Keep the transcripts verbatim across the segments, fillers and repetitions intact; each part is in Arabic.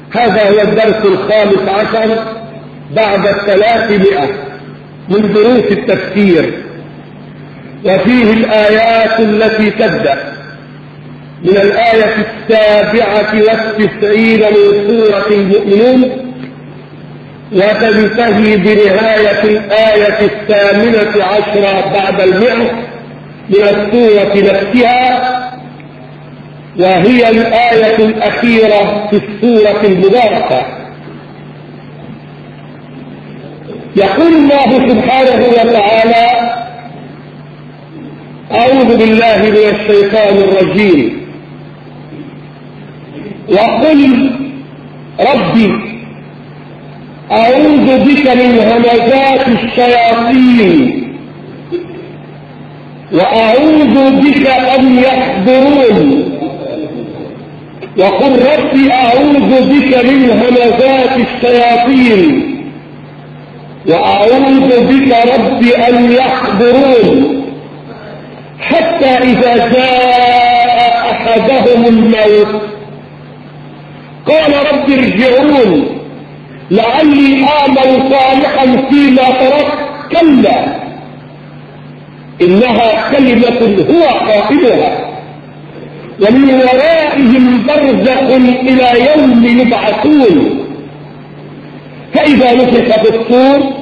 هذا هو الدرس الخامس عشر بعد الثلاثمائة من دروس التفسير، وفيه الآيات التي تبدأ من الآية السابعة والتسعين من سورة المؤمنون وتنتهي بنهاية الآية الثامنة عشرة بعد المئة من السورة نفسها، وهي الآية الأخيرة في السورة المباركة. يقول الله سبحانه وتعالى: أعوذ بالله من الشيطان الرجيم، وقل ربي أعوذ بك من همزات الشياطين وأعوذ بك أن يحضرون. وقل ربي أعوذ بك من همزات الشياطين وأعوذ بك ربي أن يحضرون، حتى إذا جاء أحدهم الموت قال رب ارجعون لعلي أعمل صالحا فيما تركت، كلا إنها كلمة هو قائلها ومن ورائهم برزخ إلى يوم يبعثون. فإذا نفخ في الصور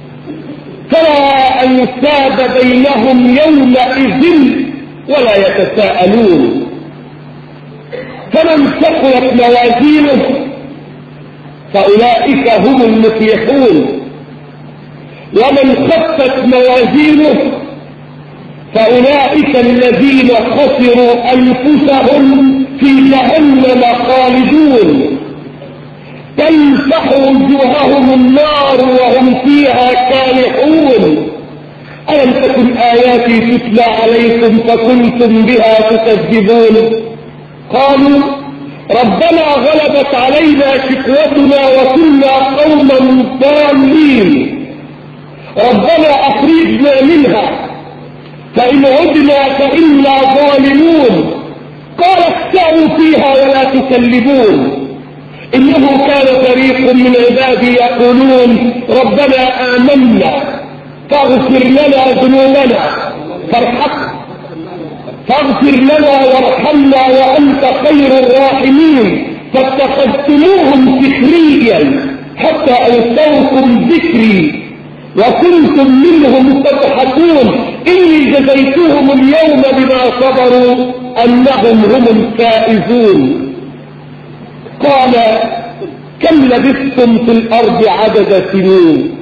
فلا أنساب بينهم يومئذ ولا يتساءلون. فمن ثقلت موازينه فأولئك هم المفلحون، ومن خفت موازينه فأولئك الذين خسروا أنفسهم في جهنم خالدون، تلفح وجوههم النار وهم فيها كالحون. ألم تكن آياتي تتلى عليكم فكنتم بها تكذبون؟ قالوا ربنا غلبت علينا شقوتنا وكنا قوما ضالين، ربنا أخرجنا منها فإن عدنا فإنا ظالمون. قال اخسئوا فيها ولا تكلمون، إنه كان فريق من عبادي يقولون ربنا آمنا فاغفر لنا ذنوبنا فارحمنا فاغفر لنا وارحمنا وأنت خير الراحمين، فاتخذتموهم سخريا حتى أنسوكم ذكري وكنتم منهم تضحكون، إني جزيتهم اليوم بما صبروا أنهم هم الفائزون. قال كم لبثتم في الأرض عدد سنين؟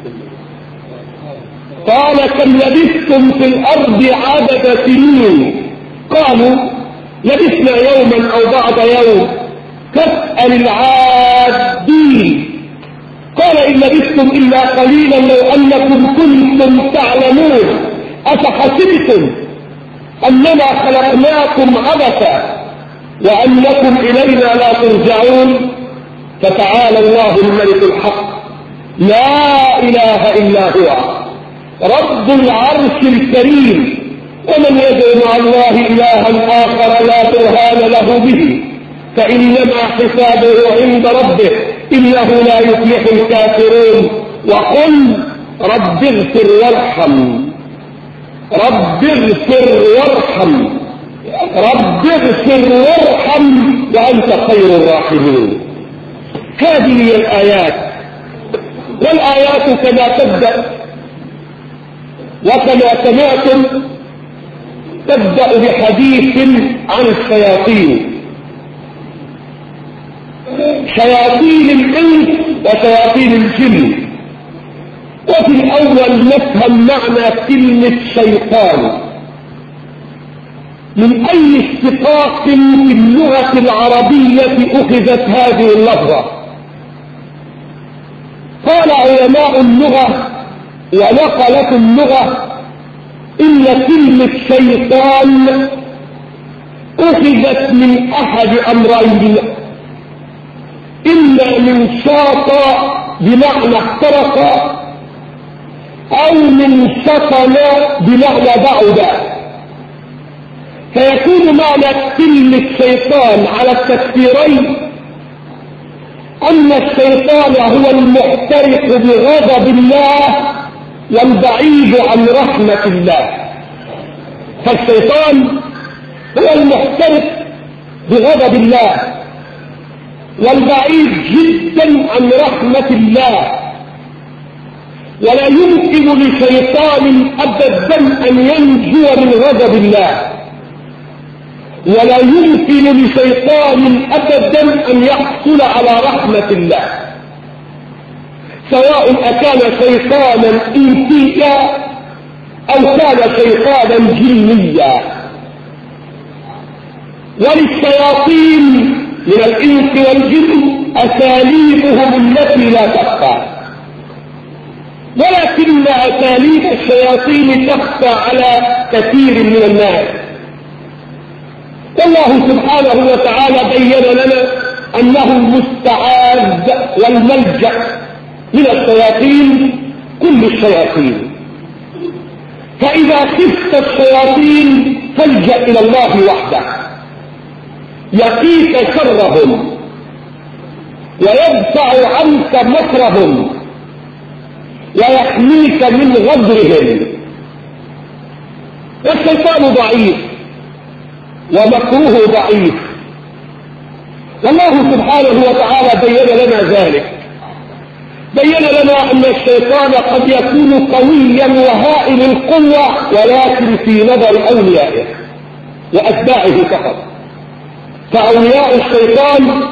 قال كم لبثتم في الأرض عدد سنين؟ قالوا لبثنا يوما أو بعض يوم، فاسأل العادين. قال إن لبثتم إلا قليلا لو أنكم كنتم تعلمون، أفحسبتم أنما خلقناكم عبثا وأنكم إلينا لا ترجعون؟ فتعالى الله الملك الحق لا إله إلا هو رب العرش الكريم. ومن يدعو مع الله إلها آخر لا برهان له به فإنما حسابه عند ربه إنه لا يفلح الكافرون. وقل رب اغفر وارحم، رب اغفر وارحم، رب اغفر وارحم وأنت خير الراحمين. هذه هي الآيات، والآيات كما تبدأ وكما سمعتم تبدأ بحديث عن الشياطين، شياطين الإنس وشياطين الجن. وفي الأول نفهم معنى كلمة شيطان من أي اشتقاق في اللغة العربية أخذت هذه اللفظة. قال علماء اللغة ونقلت اللغة إن كلمة شيطان أخذت من أحد أمرين، إما من شاط بمعنى اخترق أو من شطن بمعنى بعد، فيكون معنى كلمة شيطان على التفسيرين أن الشيطان هو المحترق بغضب الله والبعيد عن رحمة الله. فالشيطان هو المحترق بغضب الله والبعيد جدا عن رحمة الله، ولا يمكن لشيطان أبدا أن ينجو من غضب الله، ولا يمكن لشيطان أبدا أن يحصل على رحمة الله، سواء أكان شيطانا إنسيا أو كان شيطانا جنيا. وللشياطين من الإنس والجن أساليبهم التي لا تخفى، ولكن أساليب الشياطين تخفى على كثير من الناس. والله سبحانه وتعالى بين لنا أنه المستعاذ والملجأ من الشياطين كل الشياطين. فإذا خفت الشياطين فالجأ إلى الله وحده يقيك شرهم ويدفع عنك مكرهم ويحميك من غدرهم. والشيطان ضعيف ومكروه ضعيف، والله سبحانه وتعالى بين لنا ذلك. بين لنا أن الشيطان قد يكون قويا وهائل القوة، ولكن في نظر أوليائه وأتباعه فقط. فأولياء الشيطان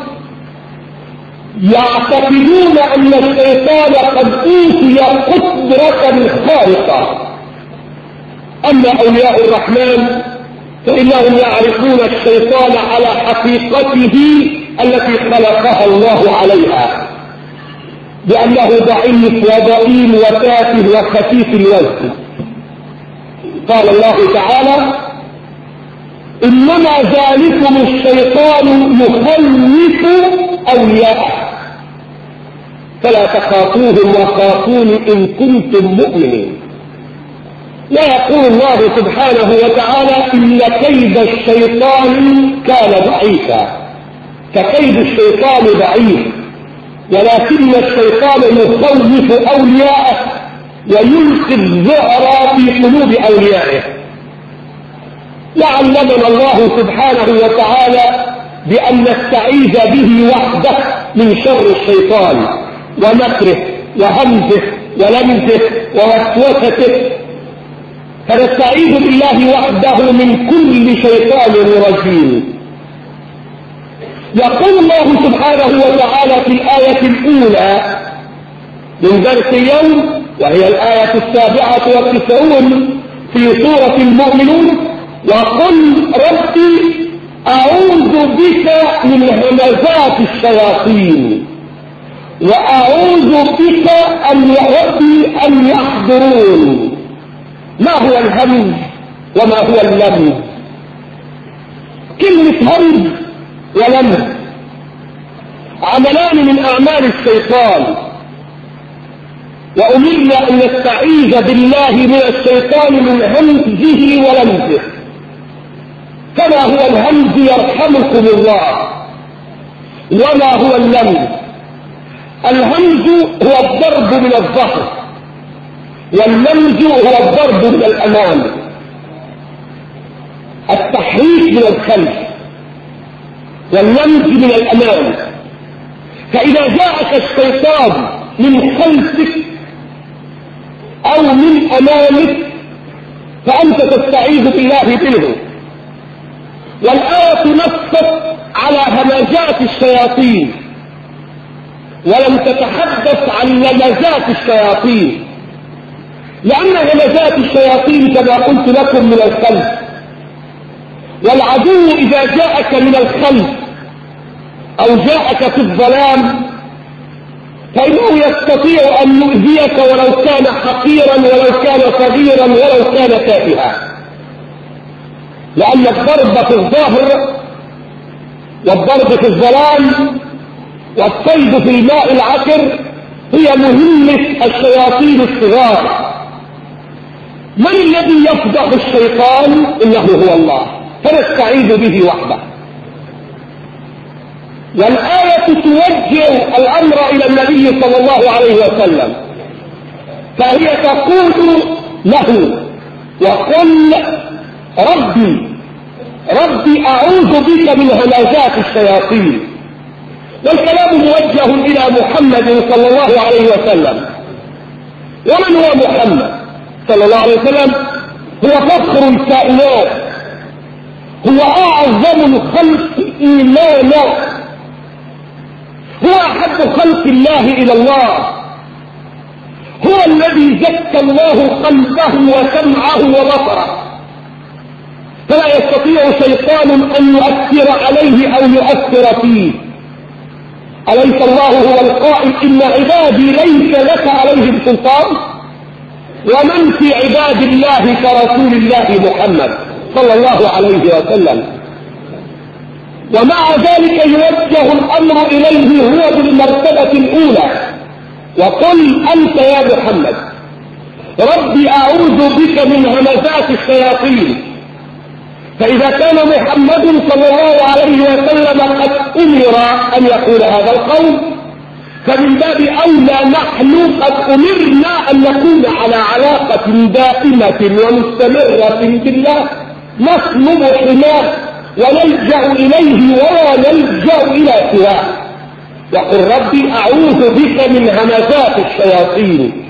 يعتقدون أن الشيطان قد أوتي قدرة خارقة، أما أولياء الرحمن فإنهم يعرفون الشيطان على حقيقته التي خلقها الله عليها، بأنه ضعيف وضئيل وتافه وخفيف الوزن. قال الله تعالى: إنما ذلكم الشيطان يخوف أولياءه فلا تخافوهم وخافون إن كنتم مؤمنين. ويقول الله سبحانه وتعالى: إن كيد الشيطان كان ضعيفا. فكيد الشيطان ضعيف، ولكن الشيطان يخوف أولياءه ويلقي الذعر في قلوب أوليائه. وعلمنا الله سبحانه وتعالى بأن نستعيذ به وحده من شر الشيطان ومكره وهمزه ولمزه ووسوسته، فنستعيذ بالله وحده من كل شيطان رجيم. يقول الله سبحانه وتعالى في الآية الأولى من درس اليوم، وهي الآية السابعة والتسعون في سورة المؤمنون: وقل ربي أعوذ بك من همزات الشياطين وأعوذ بك أن ربي أن يحضرون. ما هو الهمز وما هو اللمز؟ كلمة همز ولمز عملان من أعمال الشيطان، وأمرنا أن نستعيذ بالله من الشيطان من همزه ولمزه. كما هو الهمز يرحمكم الله، وما هو اللمز؟ الهمز هو الضرب من الظهر، واللمز هو الضرب من الأمام، التحريك من الخلف واللمز من الأمام. فإذا جاءك الشيطان من خلفك أو من أمامك فأنت تستعيذ بالله منه. والآية نصت على همزات الشياطين ولم تتحدث عن لمزات الشياطين، لأن همزات الشياطين كما قلت لكم من الخلف، والعدو إذا جاءك من الخلف أو جاءك في الظلام فإنه يستطيع أن يؤذيك ولو كان حقيرا ولو كان صغيرا ولو كان تافها، لأن الضرب في الظاهر والضرب في الظلام والصيد في الماء العكر هي مهمة الشياطين الصغار. من الذي يفضح الشيطان؟ إنه هو الله، فنستعيذ به وحده. والآية توجه الأمر إلى النبي صلى الله عليه وسلم، فهي تقول له وقل ربي ربي أعوذ بك من همزات الشياطين. والكلام موجه إلى محمد صلى الله عليه وسلم. ومن هو محمد صلى الله عليه وسلم؟ هو فخر الكائنات، هو أعظم الخلق إيمانا، هو أحب خلق الله إلى الله، هو الذي زكى الله قلبه وسمعه وبصره، فلا يستطيع شيطان أن يؤثر عليه أو يؤثر فيه. أليس الله هو القائل إن عبادي ليس لك عليهم سلطان؟ ومن في عباد الله كرسول الله محمد صلى الله عليه وسلم. ومع ذلك يوجه الأمر إليه هو بالمرتبة الأولى، وقل أنت يا محمد ربي أعوذ بك من همزات الشياطين. فإذا كان محمد صلى الله عليه وسلم قد أمر أن يقول هذا القول، فمن باب أولى نحن قد أمرنا أن نكون على علاقة دائمة ومستمرة بالله، نطلب حماه ونلجأ إليه ولا نلجأ إلى سواه. وقل ربي أعوذ بك من همزات الشياطين،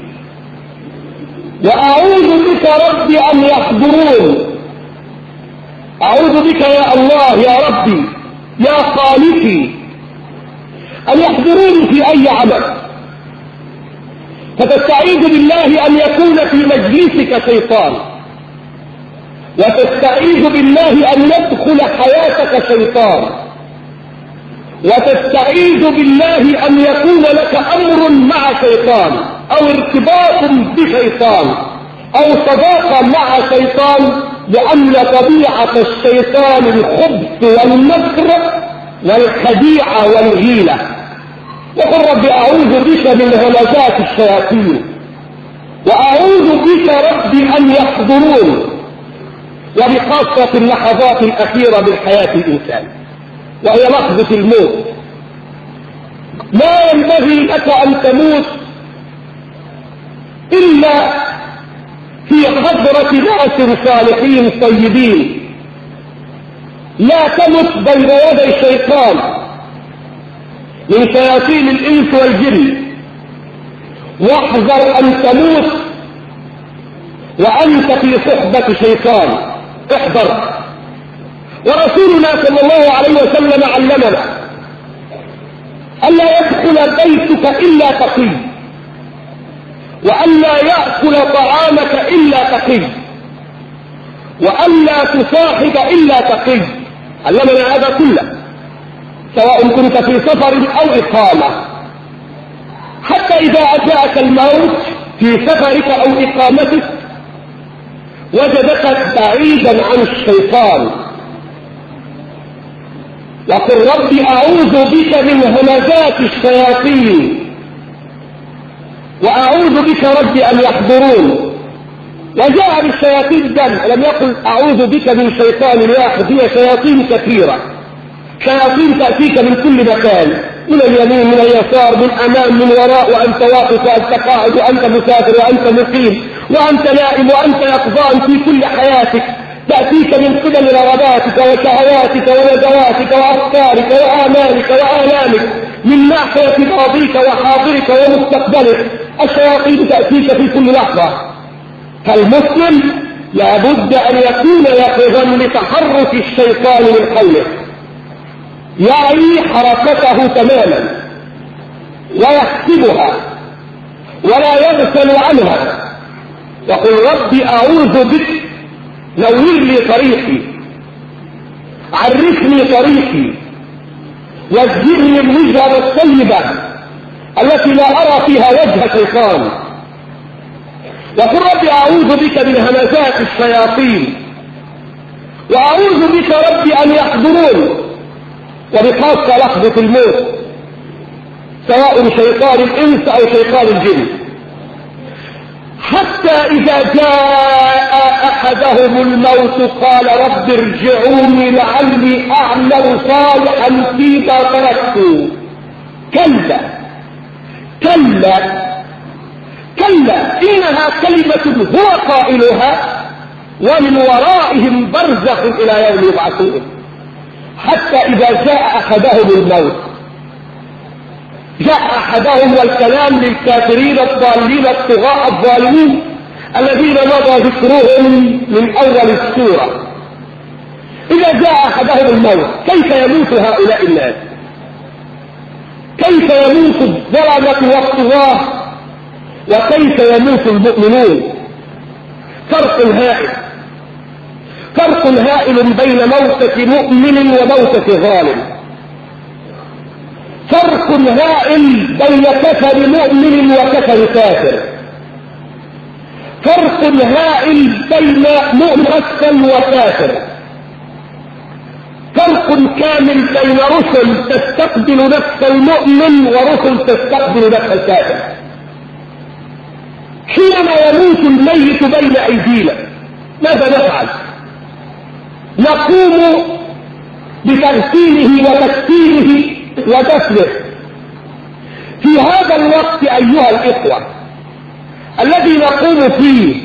وأعوذ بك ربي أن يحضرون. أعوذ بك يا الله يا ربي يا خالقي أن يحضروني في أي عمل، فتستعيذ بالله أن يكون في مجلسك شيطان، وتستعيذ بالله أن يدخل حياتك شيطان، وتستعيذ بالله أن يكون لك أمر مع شيطان أو ارتباط بشيطان أو صداقة مع شيطان، لأن طبيعة الشيطان الخبث والمكر والخديعة والغيلة. وقل رب أعوذ بك من همزات الشياطين، وأعوذ بك ربي أن يحضرون، وبخاصة اللحظات الأخيرة من حياة الإنسان وهي لحظة الموت. لا ينبغي لك أن تموت إلا في حضرة ناس صالحين طيبين، لا تمت بين يدي الشيطان من شياطين الإنس والجن. واحذر أن تموت وأنت في صحبة شيطان، احذر. ورسولنا صلى الله عليه وسلم علمنا ألا يدخل بيتك إلا تقي، وألا يأكل طعامك إلا تقي، وألا تصاحب إلا تقي. علمنا هذا كله سواء كنت في سفر أو إقامة، حتى إذا أتاك الموت في سفرك أو إقامتك وجدك بعيدا عن الشيطان. وقل ربي أعوذ بك من همزات الشياطين، وأعوذ بك ربي أن يحضرون. وجاء بالشياطين جمع، لم يقل أعوذ بك من شيطان واحد، هي شياطين كثيرة، شياطين تأتيك من كل مكان، من اليمين من اليسار من أمام من وراء، وأنت واقف وأنت قاعد وأنت مسافر وأنت مقيم وأنت نائم وأنت يقظان في كل حياتك، تأتيك من قبل رغباتك وشهواتك ونزواتك وأفكارك وآمالك وآلامك، من ناحية ماضيك وحاضرك ومستقبلك. الشياطين تأتيك في كل لحظة، فالمسلم لابد أن يكون يقظا لتحرك الشيطان من حوله، يعي حركته تماما ويحسبها ولا يغفل عنها. وقل ربي أعوذ بك نور لي طريقي، عرفني طريقي، وزرني الوجهة الطيبة التي لا أرى فيها وجه شيطان. وقل ربي أعوذ بك من همزات الشياطين، وأعوذ بك ربي أن يحضرون، وبخاصة لحظة الموت سواء شيطان الإنس أو شيطان الجن. حتى إذا جاء أحدهم الموت قال رب ارجعوني لعلي أعمل صالحا فيما تركت. كلا كلا كلا إنها كلمة هو قائلها ومن ورائهم برزخ إلى يوم يبعثون، حتى إذا جاء أحدهم الموت، جاء أحدهم والكلام للكافرين الضالين الطغاة الظالمين الذين مضى ذكرهم من أول السورة. إذا جاء أحدهم الموت كيف يموت هؤلاء الناس؟ كيف يموت الظلمة والطغاة وكيف يموت المؤمنون؟ فرق هائل، فرق هائل بين موتة مؤمن وموتة ظالم، فرق هائل بين كفر مؤمن وكفر كافر، فرق هائل بين مؤمن وكافر، فرق كامل بين رسل تستقبل نفس المؤمن ورسل تستقبل نفس الكافر. حينما يموت الميت بين أيدينا ماذا نفعل؟ نقوم بتغسيله وتكفيره ودفنه. في هذا الوقت أيها الإخوة الذي نقوم فيه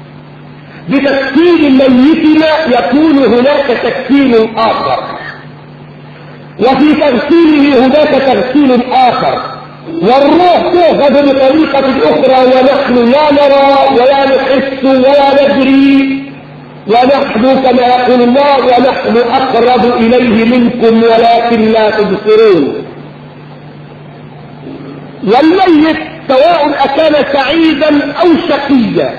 بتكفين ميتنا يكون هناك تكفين آخر، وفي تغسيله هناك تغسيل آخر، والروح تؤخذ بطريقة أخرى ونحن لا نرى ولا نحس ولا ندري، ونحن كما يقول الله ونحن أقرب إليه منكم ولكن لا تبصرون. والميت سواء أكان سعيدا أو شقيا،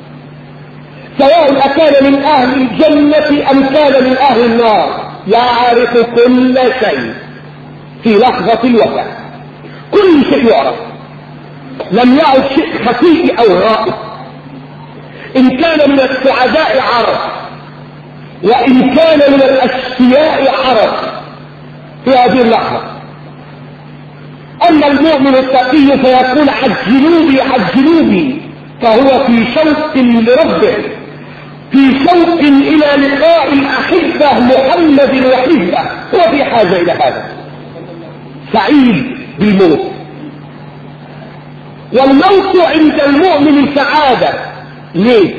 سواء أكان من أهل الجنة أم كان من أهل النار، يعرف كل شيء في لحظة الوفاة، كل شيء يعرف، لم يعد شيء خفي أو غائب. إن كان من السعداء عرف، وإن كان من الأشقياء عرف في هذه اللحظة. أما المؤمن التقي فيقول عجلوا بي عجلوا بي، فهو في شوق لربه، في شوق إلى لقاء الأحبة محمد وحزبه، هو في حاجة إلى هذا، سعيد بالموت. والموت عند المؤمن سعادة. ليه؟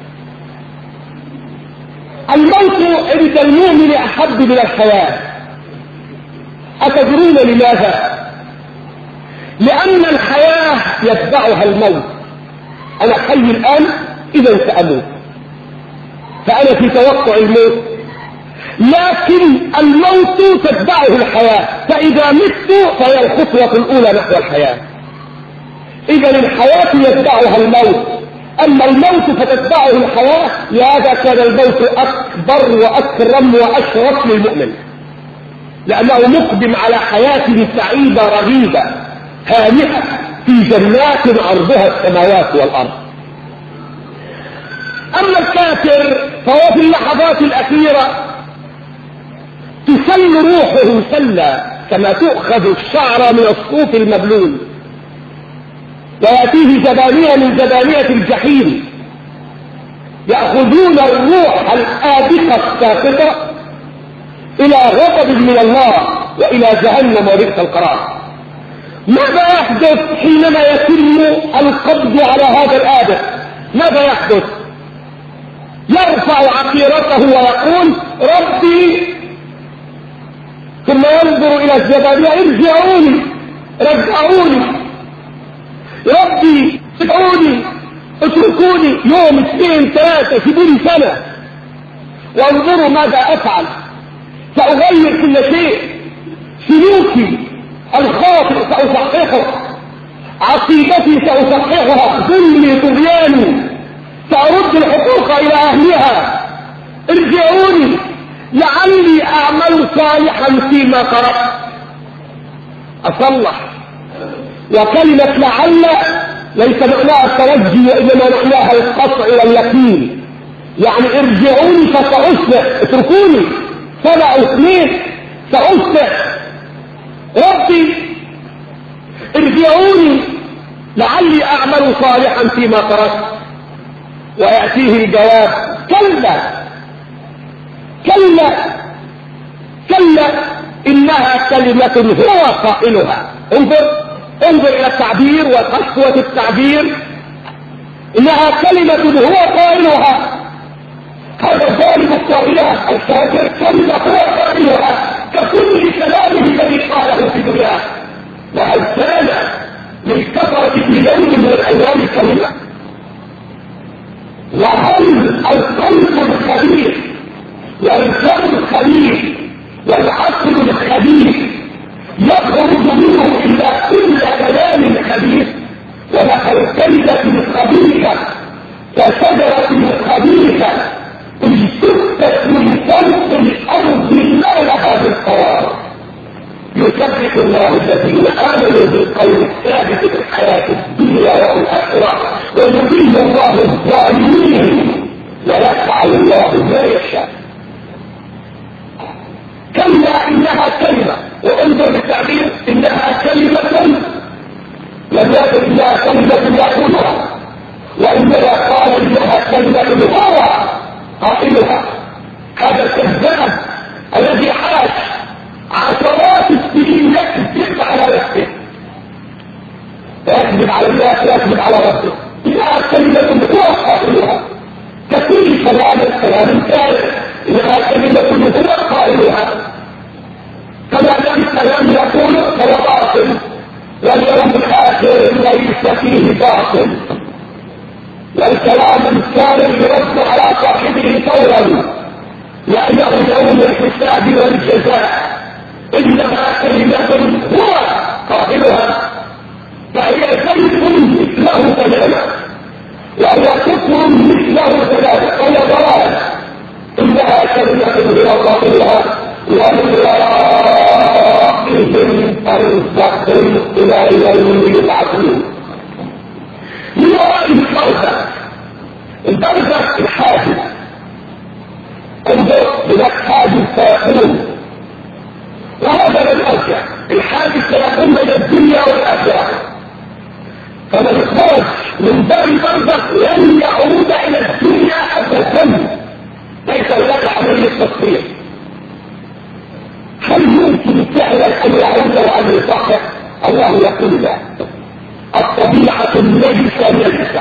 الموت عند المؤمن أحب من الحياة. أتدرون لماذا؟ لأن الحياة يتبعها الموت. أنا حي الآن إذا سأموت، فأنا في توقع الموت، لكن الموت تتبعه الحياة، فإذا مت فهي الخطوة الأولى نحو الحياة. إذا الحياة يتبعها الموت، أما الموت فتتبعه الحياة، لهذا كان الموت أكبر وأكرم وأشرف للمؤمن، لأنه مقدم على حياة سعيدة رغيدة هانئة في جنات عرضها السماوات والأرض. أما الكافر فهو في اللحظات الأخيرة تسل روحه سلا كما تؤخذ الشعر من الصوف المبلول، ويأتيه زبانية من زبانية الجحيم، يأخذون الروح الآبقة الساقطة إلى غضب من الله وإلى جهنم وبئس القرار. ماذا يحدث حينما يتم القبض على هذا الآبق؟ ماذا يحدث؟ يرفع عقيرته ويقول ربي، ثم ينظر إلى الزبانية ارجعوني رجعوني، ربي ادعوني اتركوني يوم اثنين ثلاثة سيبوني سنة وانظروا ماذا أفعل، سأغير كل شيء، سلوكي الخاطئ سأصححه، عقيدتي سأصححها، ذلي طغياني سأرد الحقوق إلى أهلها، ارجعوني لعلي أعمل صالحا فيما تركت، أصلح. وكلمة لعل ليس معناها الترجي وإنما معناها القطع واليقين، يعني ارجعوني فسأصلح، اتركوني سنة أو اثنين سأصلح، ربي ارجعوني لعلي أعمل صالحا فيما تركت. ويأتيه الجواب كلا كلا كلا إنها كلمة هو قائلها انظر انظر الى التعبير وقسوة التعبير. انها كلمة هو قائلها، هذا الظالم الطاغية الكافر كلمة هو قائلها ككل كلامه الذي قاله في دنياه. وهل كان للكفرة في يوم من الايام كلمة؟ وهل القلب الخبيث والفم الخبيث والعقل الخبيث يخرج منه الا كل كلام خبيث؟ ولقد كلمة خبيثة كشجرة خبيثة اجتثت من فوق الارض ما لها بالقرار. يثبت الله الذين امنوا بالقول الثابت في الحياة الدنيا والاخرة ويضل الله الظالمين ويفعل الله ما يشاء. كلا انها كلمة، وانظر بالتعبير انها كلمة لم يكن إلا كلمة يقولها، وإنما قال إنها كلمة هو قائلها. هذا الكذاب الذي عاش عشرات السنين يكذب على نفسه، يكذب على الناس، يكذب على ربه. إنها كلمة هو قائلها ككل كلام كلام كامل. إنها كلمة هو قائلها كما لم الكلام يقول فهو باطل، واليوم الآخر ليس فيه باطل، والكلام الكامل يرد على صاحبه فورا لأنه يوم الحساب والجزاء. إنما كلمة هو قائلها، فهي كلب مثله تماما، وهو كفر مثله تماما، وهي ضلال. إنها كلمة هو قائلها ومن أرزقهم إلى يوم يبعثون. من وراء البرزخ، البرزخ الحاجز. انظر هناك حاجز سيقوم، وهذا من الأرجع. الحاجز سيقوم بين الدنيا والآخرة، فمن خرج من باب البرزخ لن يعود إلى الدنيا أبدا، ليس هناك عملية تصفير. هل يمكن فعلا ان يعود الامر صحيح؟ الله يقول لا. الطبيعه النجسه نجسه،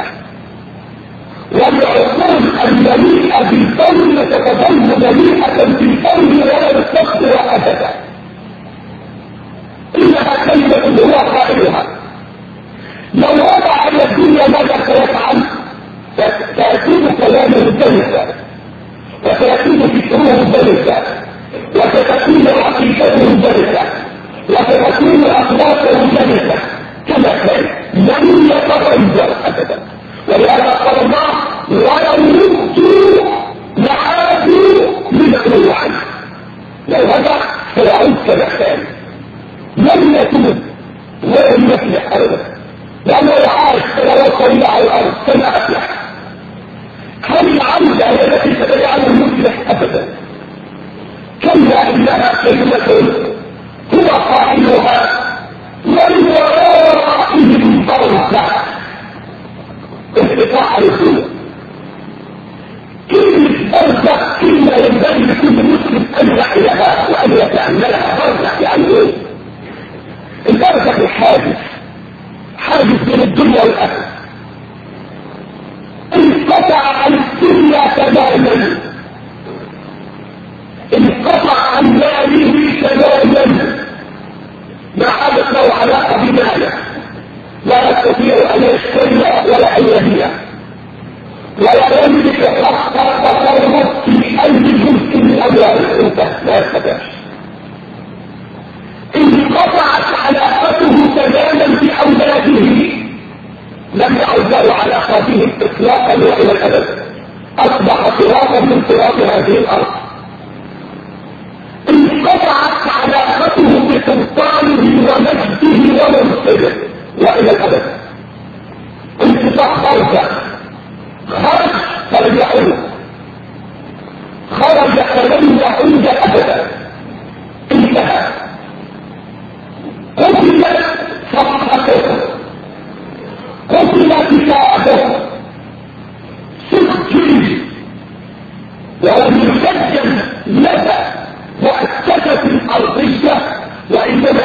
والعقول المليئه بالفضل تتظل مليئه بالفضل ولا تستقبل ابدا. انها كلمه هو قائلها. لو وضع على الدنيا ماذا سيفعل؟ سيكون كلامه مختلفا، وسيكون فكره مختلفا، وستكون عقيدته مختلفة، وستكون أخلاقه مختلفة كما كان، لن يتغير أبدا. ولهذا قال الله ولو ردوا لعادوا لما عنه. لو رجع فيعود كما كان، لن يتوب ولن يفلح أبدا، لأنه يعاش ولو صلى على الأرض كما أفلح. هل العودة هي التي ستجعله مفلح أبدا؟ كلا إنها كلمة هو قائلها ومن ورائهم برزخ. انقطاع الرسول. كلمة برزخ كلمة ينبغي لكل مسلم أن يعلمها وأن يتأملها. برزخ يعني إيه؟ البرزخ الحاجز، حاجز بين الدنيا والآخرة. انقطع عن الدنيا تماما، انقطع عن ماله تماما، ما عادت له علاقه بماله، لا يستطيع ان يشتري ولا ان يبيع، ولا يملك حق التصرف في اي جزء من اموال الانسان، لا يستطيع. انقطعت علاقته تماما باولاده، لم يعد له علاقه بهم اطلاقا والى الابد، اصبح صراطا من صراط هذه الارض. انقطعت علاقته بسلطانه ومجده ومنصبه والى الابد. انقطاع برزخ، خرج فلم يعود، خرج فلم يعود ابدا، انتهى. قتلت صفحته، قتل كتابه، سجل ولم يسجل متى مؤسسة أرضية، وإنما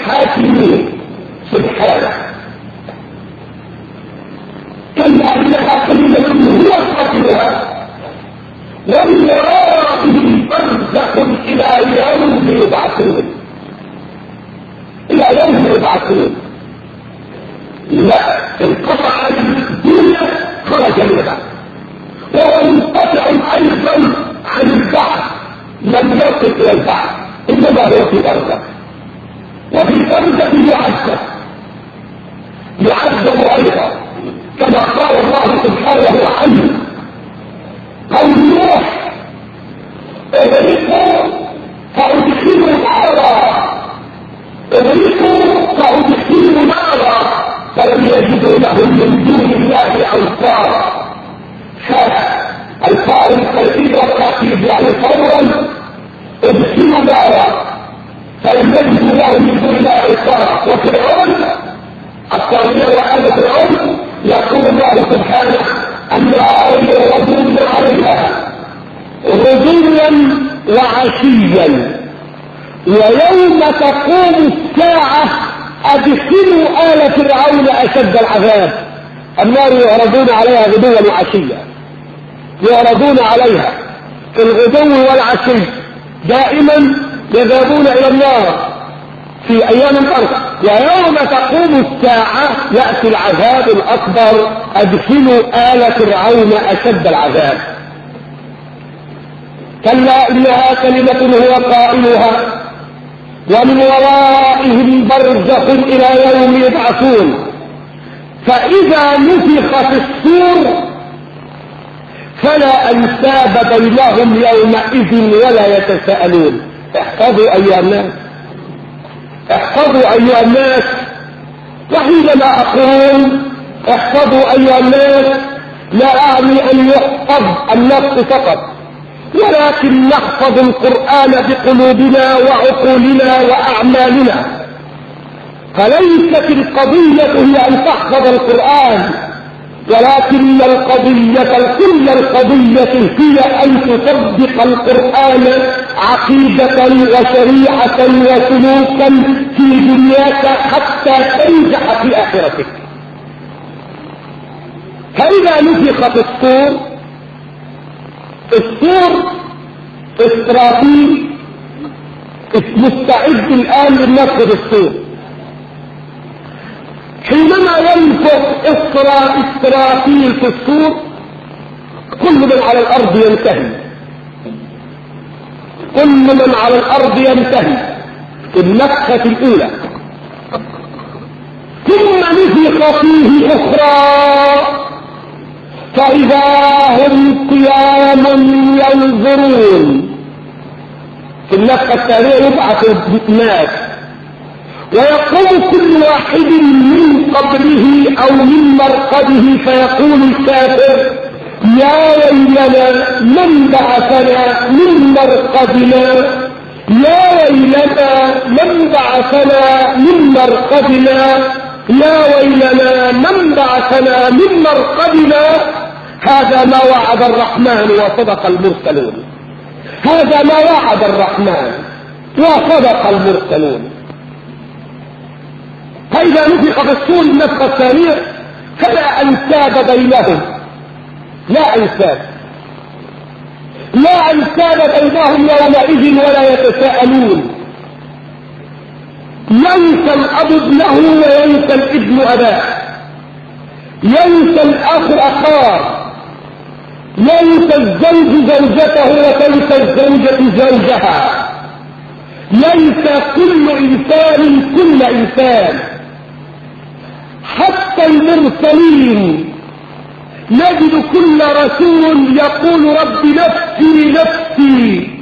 الحاكمين سبحانه. كلا انها قليلة هو قتلها ومن ورائهم برزخ الى يوم يبعثون، الى يوم يبعثون. لا انقطع عن الدنيا خرج منها، وهو منقطع ايضا عن البحث، لم يصل الى البحث انما هو في برزخ، وفي برزخ يعذب يعذب ايضا كما قال الله سبحانه عنه. قول نوح اغرقوا فادخلوا نارا، اغرقوا فادخلوا نارا فلم يجدوا لهم من دون الله انصارا. الفاعل الترتيب والترتيب يعني فورا ادخلوا نارا فلم يجدوا لهم من دون الله انصارا. وفرعون الترتيب وآل فرعون يقول الله سبحانه أن يردون عليها غدوا وعشيا ويوم تقوم الساعة أدخلوا آل فرعون أشد العذاب. النار يعرضون عليها غدوا وعشيا، يعرضون عليها في الغدو والعشي، دائما يذهبون إلى النار في أيام الأرض. ويوم تقوم الساعة يأتي العذاب الأكبر، أدخلوا آل فرعون أشد العذاب. كلا إنها كلمة هو قائلها ومن ورائهم برزخ إلى يوم يبعثون. فإذا نفخ في الصور فلا أنساب بينهم يومئذ ولا يتساءلون. احفظوا أيها الناس، احفظوا أيها الناس، وحينما أقول احفظوا أيها الناس لا أعني أن يحفظ النفس فقط، ولكن نحفظ القرآن بقلوبنا وعقولنا وأعمالنا. فليست القضية هي أن تحفظ القرآن، ولكن القضية كل القضية هي أن تطبق القرآن عقيدة وشريعة وسلوكا في دنياك حتى تنجح في آخرتك. فإذا نفخ في الصور، الصور إسرافيل مستعد الآن للنفخ في الصور. حينما ينفخ إسرافيل في الصور كل من على الأرض ينتهي، كل من على الأرض ينتهي في النفخة الأولى، ثم نفخ فيه أخرى فإذا هم قيام ينظرون. في النفخة الثانية يبعث الناس ويقوم كل واحد من قبره أو من مرقده فيقول الكافر يا ويلنا من بعثنا من مرقدنا، يا ويلنا من بعثنا من مرقدنا، يا ويلنا من بعثنا من مرقدنا. هذا ما وعد الرحمن وصدق المرسلون، هذا ما وعد الرحمن وصدق المرسلون. فإذا نفخ في الصور النفخة الثانية فلا أنساب بينهم، لا أنساب لا أنساب بينهم يومئذ ولا يتساءلون. ينسى الأب ابنه وينسى الابن أباه، ينسى الأخ أخاه، ينسى الزوج زوجته وتنسى الزوجة زوجها، ينسى كل إنسان كل إنسان. حتى المرسلين نجد كل رسول يقول رب نفسي نفسي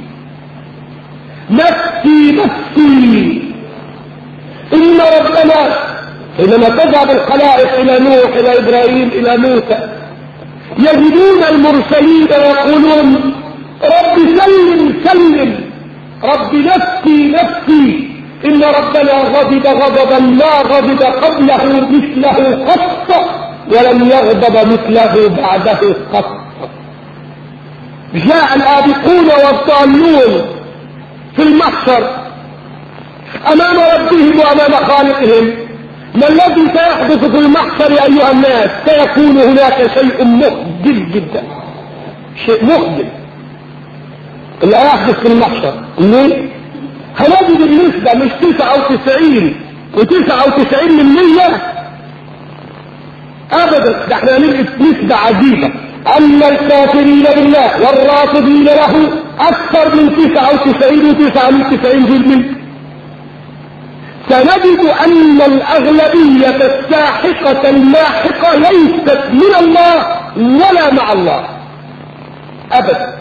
نفسي نفسي. إن ربنا حينما تذهب الخلائق إلى نوح إلى إبراهيم إلى موسى يجدون المرسلين يقولون رب سلم سلم، رب نفسي نفسي. إن ربنا غضب غضبا ما غضب قبله مثله قط ولم يغضب مثله بعده قط. جاء الآبقون والضالون في المحشر أمام رب ربهم وأمام خالقهم. ما الذي سيحدث في المحشر أيها الناس؟ سيكون هناك شيء مخجل جدا، شيء مخجل اللي هيحدث في المحشر. ليه؟ هنجد النسبة مش تسعة وتسعين وتسعة وتسعين من مية أبدا، ده احنا هنجد نسبة عجيبة أن الكافرين بالله والرافضين له أكثر من تسعة وتسعين وتسعة من تسعين في المية. سنجد أن الأغلبية الساحقة اللاحقة ليست من الله ولا مع الله أبدا،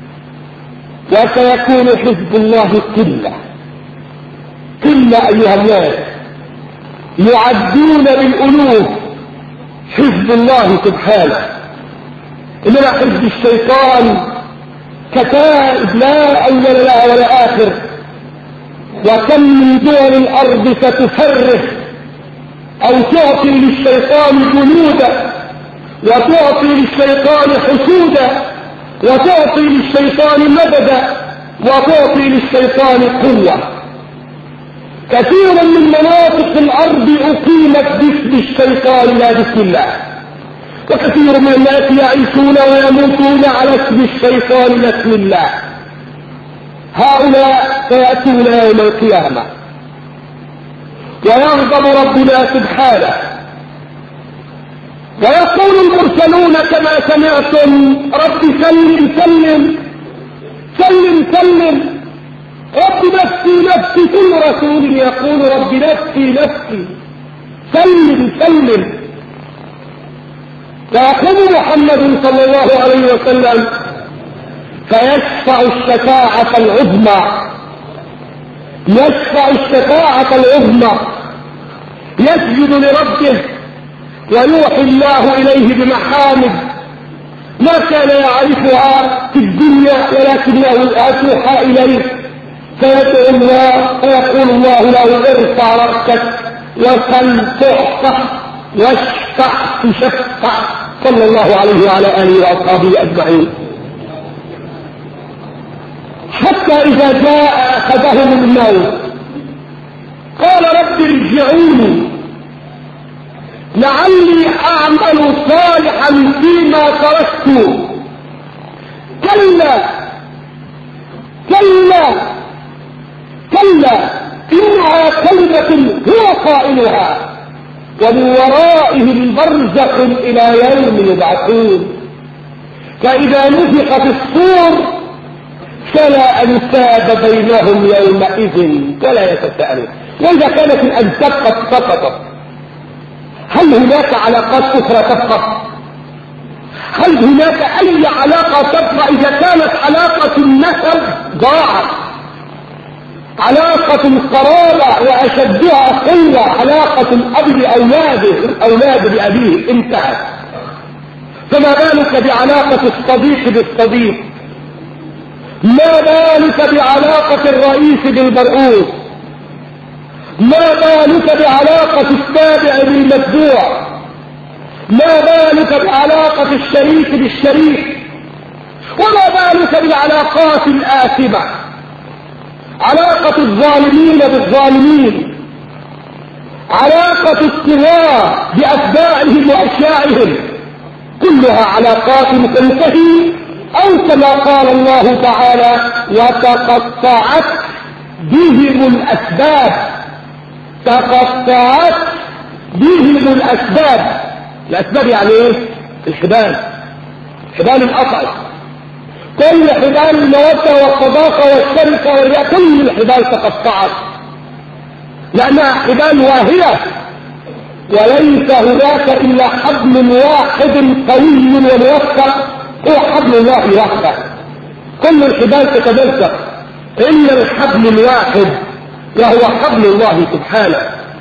وسيكون حزب الله قلة قلة أيها الناس، يعدون بالألوف حزب الله سبحانه. إنما حزب الشيطان كتائب لا أول لها ولا آخر، وكم من دول الأرض ستفرح أو تعطي للشيطان جنودا، وتعطي للشيطان حسودا، وتعطي للشيطان مددا، وتعطي للشيطان قوة. كثيرا من مناطق الأرض أقيمت باسم الشيطان لا باسم الله، وكثير من الناس يعيشون ويموتون على اسم الشيطان لا اسم الله. هؤلاء سيأتون يوم القيامة ويغضب ربنا سبحانه، ويقول المرسلون كما سمعتم رب سلم سلم سلم سلم، رب نفسي نفسي، كل رسول يقول رب نفسي نفسي سلم سلم. فيقوم محمد صلى الله عليه وسلم فيشفع الشفاعة العظمى، يشفع الشفاعة العظمى، يسجد لربه ويوحي الله إليه بمحامد ما كان يعرفها في الدنيا ولكنه توحى إليه، فيدعو الله فيقول الله له ارفع رأسك وسل تعطى واشفع تشفع، صلى الله عليه وعلى آله وأصحابه أجمعين. حتى إذا جاء أخذهم الموت قال رب ارجعوني لعلي أعمل صالحا فيما تركت، كلا كلا كلا إنها كلمة هو قائلها ومن ورائهم برزخ إلى يوم يبعثون. فإذا نفخ في الصور فلا أنساب بينهم يومئذ ولا يتساءلون. وإذا كانت الأنساب قد سقطت هل هناك علاقات أخرى تبقى؟ هل هناك أي علاقة تبقى إذا كانت علاقة النسب ضاعت؟ علاقة القرابة وأشدها قوة علاقة الأب بأولاده، الأولاد بأبيه انتهت، فما بالك بعلاقة الصديق بالصديق؟ ما بالك بعلاقة الرئيس بالمرؤوس؟ ما بالك بعلاقة التابع بالمتبوع؟ ما بالك بعلاقة الشريك بالشريك؟ وما بالك بالعلاقات الآثمة، علاقة الظالمين بالظالمين، علاقة الطغاة بأتباعهم وأشياعهم، كلها علاقات تنتهي أو كما قال الله تعالى وتقطعت بهم الأسباب، تقطعت بهم الأسباب. الأسباب يعني إيه؟ الحبال، حبال القطع، كل حبال المودة والصداقة والشركة والرياء، كل الحبال تقطعت لأنها حبال واهية، وليس هناك إلا حبل واحد قوي وموثق هو حبل الله وحده. كل الحبال تتمزق إلا الحبل الواحد وهو حبل الله سبحانه.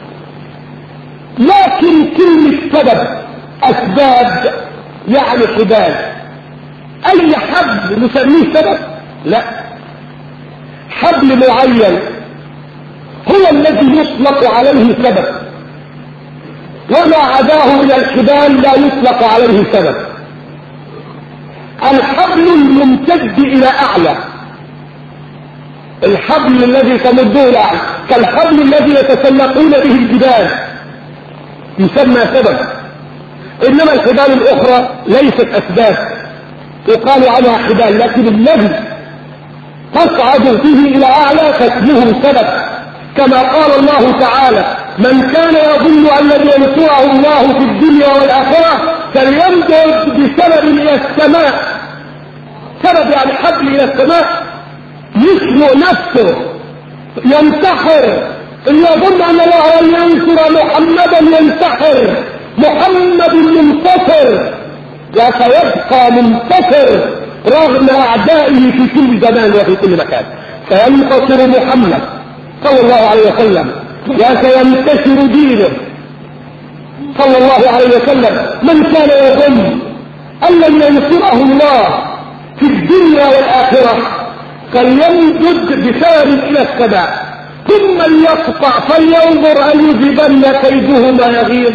لكن كلمة سبب أسباب يعني حبال، أي حبل نسميه سبب؟ لا، حبل معين هو الذي يطلق عليه سبب، وما عداه من الحبال لا يطلق عليه سبب. الحبل الممتد إلى أعلى الحبل الذي تمدون كالحبل الذي يتسلقون به الجبال يسمى سبب، انما الحبال الاخرى ليست اسباب يقال عنها حبال، لكن الذي تصعد به الى اعلى فاسمه سبب، كما قال الله تعالى: من كان يظن ان لن ينصره الله في الدنيا والاخره فليمدد بسبب الى السماء. سبب يعني حبل الى السماء، يسلق نفسه ينتحر، ان يظن ان الله لن ينصر محمدا ينتحر، محمد منتصر وسيبقى منتصر رغم اعدائه في كل زمان وفي كل مكان. سينتصر محمد صلى الله عليه وسلم وسينتشر دينه صلى الله عليه وسلم. من كان يظن ان لن ينصره الله في الدنيا والاخره فليمدد بسار الى السماء ثم ليقطع فلينظر هل يذهبن كيده ما يغيظ.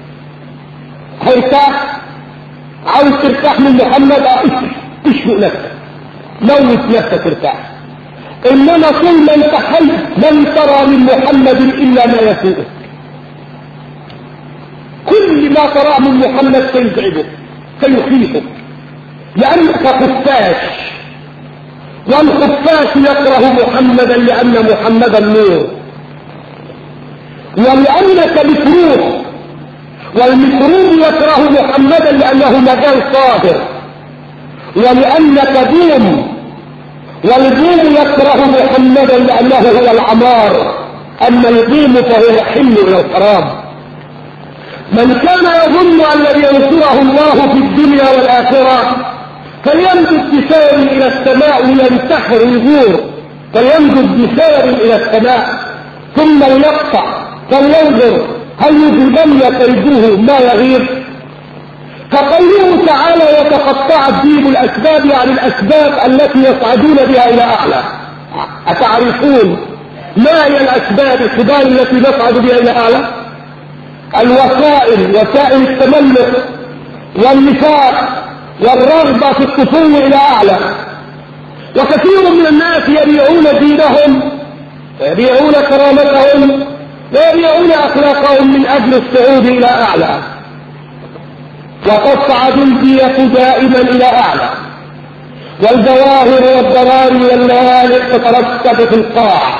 هيرتاح؟ عاوز ترتاح من محمد؟ اشفق نفسك، موت نفسك ارتاح. انما طول ما انت حي لن ترى من محمد الا ما يسوءك. كل ما تراه من محمد سيزعجك سيخيفك، لانك خفاش، والخفاش يكره محمدا لان محمدا نور، ولانك مكروه، والمكروه يكره محمدا لانه مجال صادر، ولانك بوم، والبوم يكره محمدا لانه هو العمار، اما البوم فهو يحل الى الحرام. من كان يظن ان لن ينصره الله في الدنيا والاخره فليمدد بسير الى السماء وينتحر ويغور، فليمدد بسير الى السماء ثم يقطع فلينظر هل يذهبن كيده ما يغيظ. فقوله تعالى: وتقطعت بهم الاسباب، يعني الاسباب التي يصعدون بها الى اعلى. اتعرفون ما هي الاسباب الحبال التي نصعد بها الى اعلى؟ الوسائل، وسائل التملك والنفاق والرغبه في الطفول الى اعلى. وكثير من الناس يبيعون دينهم ويبيعون كرامتهم ويبيعون اخلاقهم من اجل الصعود الى اعلى، وتصعد البيئة دائما الى اعلى، والجواهر والضرائر والليالي تترتب في القاع.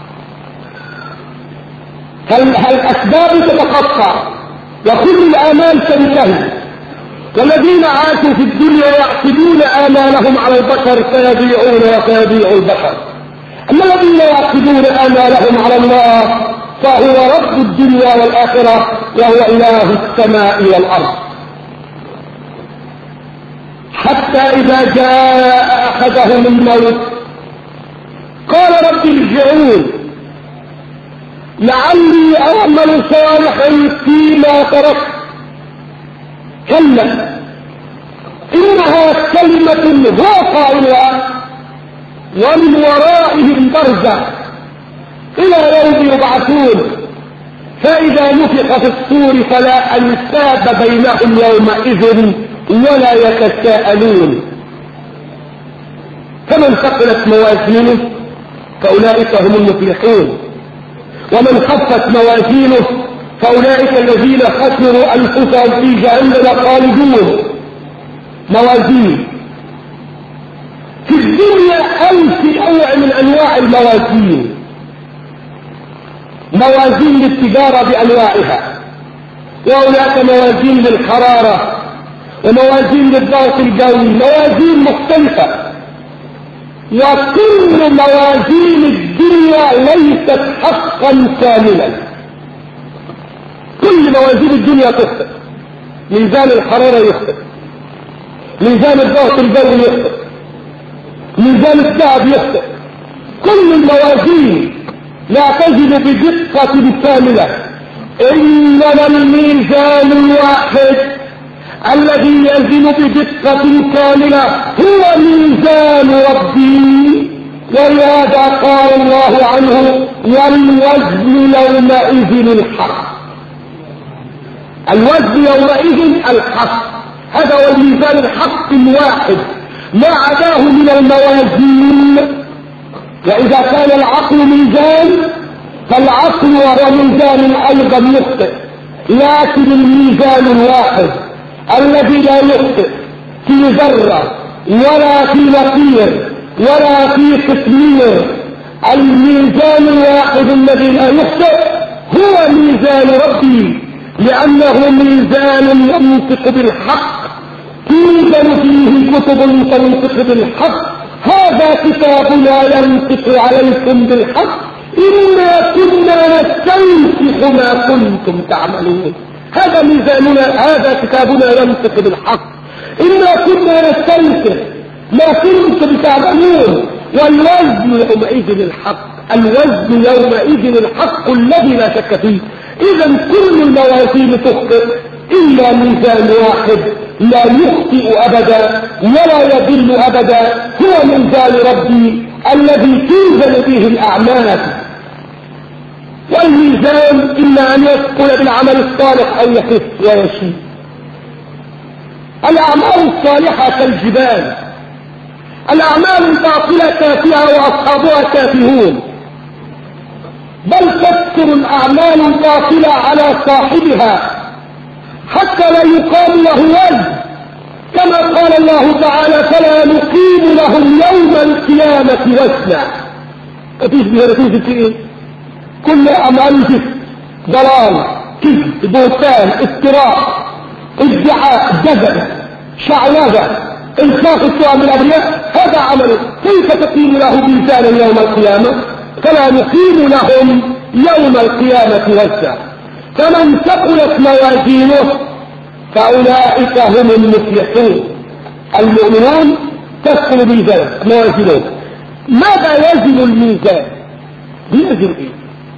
فالاسباب تتقطع وكل الامال تنتهي، والذين عاشوا في الدنيا يعقدون امالهم على البشر سيبيعون وسيبيع البشر. اما الذين يعقدون امالهم على الله فهو رب الدنيا والاخره وهو اله السماء والارض. حتى اذا جاء احدهم الموت قال: رب ارجعون لعلي اعمل صالحا فيما تركت. كلا انها كلمه هو قائلها ومن ورائهم برزخ الى يوم يبعثون، فاذا نفخ في الصور فلا انساب بينهم يومئذ ولا يتساءلون. فمن ثقلت موازينه فاولئك هم المفلحون، ومن خفت موازينه فاولئك الذين خسروا انفسهم في جهنم خالدون. موازين في الدنيا الف نوع من انواع الموازين، موازين للتجاره بانواعها، وهناك موازين للحراره، وموازين للضغط الجوي، موازين مختلفه. وكل موازين الدنيا ليست حقا كاملا، كل موازين الدنيا تخطئ. ميزان الحراره يخطئ، ميزان الضغط الجوي يخطئ، ميزان الذهب يخطئ. كل الموازين لا تجد بدقة كاملة، إنما الميزان الواحد الذي يزن بدقة كاملة هو ميزان ربي، ولهذا قال الله عنه: والوزن يومئذ الحق. الوزن يومئذ الحق، هذا هو الميزان الحق الواحد، ما عداه من الموازين وإذا كان العقل ميزان فالعقل وهو ميزان أيضا يخطئ، لكن الميزان الواحد الذي لا يخطئ في ذرة ولا في نقير ولا في قسمير، الميزان الواحد الذي لا يخطئ هو ميزان ربي، لأنه ميزان ينطق بالحق، توزن فيه كتب تنطق بالحق. هذا كتابنا ينطق عليكم بالحق، إنا كنا نستنسخ ما كنتم تعملون. هذا ميزاننا، هذا كتابنا ينطق بالحق، إنا كنا نستنسخ ما كنتم تعملون، والوزن يومئذ الحق، الوزن يومئذ الحق الذي لا شك فيه. إذا كل الموازين تخطئ إلا ميزان واحد لا يخطئ أبدا ولا يضل أبدا، هو ميزان ربي الذي توزن به الأعمال. والميزان إما أن يثقل بالعمل الصالح أو يخف ويشيب. الأعمال الصالحة كالجبال، الأعمال الباطلة تافهة وأصحابها تافهون، بل تكثر الأعمال الباطلة على صاحبها حتى لا يقام له وزن، كما قال الله تعالى: فلا نقيم لهم يوم القيامة وزنا. مفيش بهرتيش ايه؟ كل أعمال جسم، ضلال، كذب، بهتان، افتراء، ادعاء، جذب، شعوذة، انفاق السوء من الأبرياء، هذا عمله. كيف تقيم له ميزانا يوم القيامة؟ فلا نقيم لهم يوم القيامة وزنا. فمن ثقلت موازينه فأولئك هم المفلحون. المؤمنون تثقل ميزان موازينهم. ماذا يزن الميزان؟ يزن ايه؟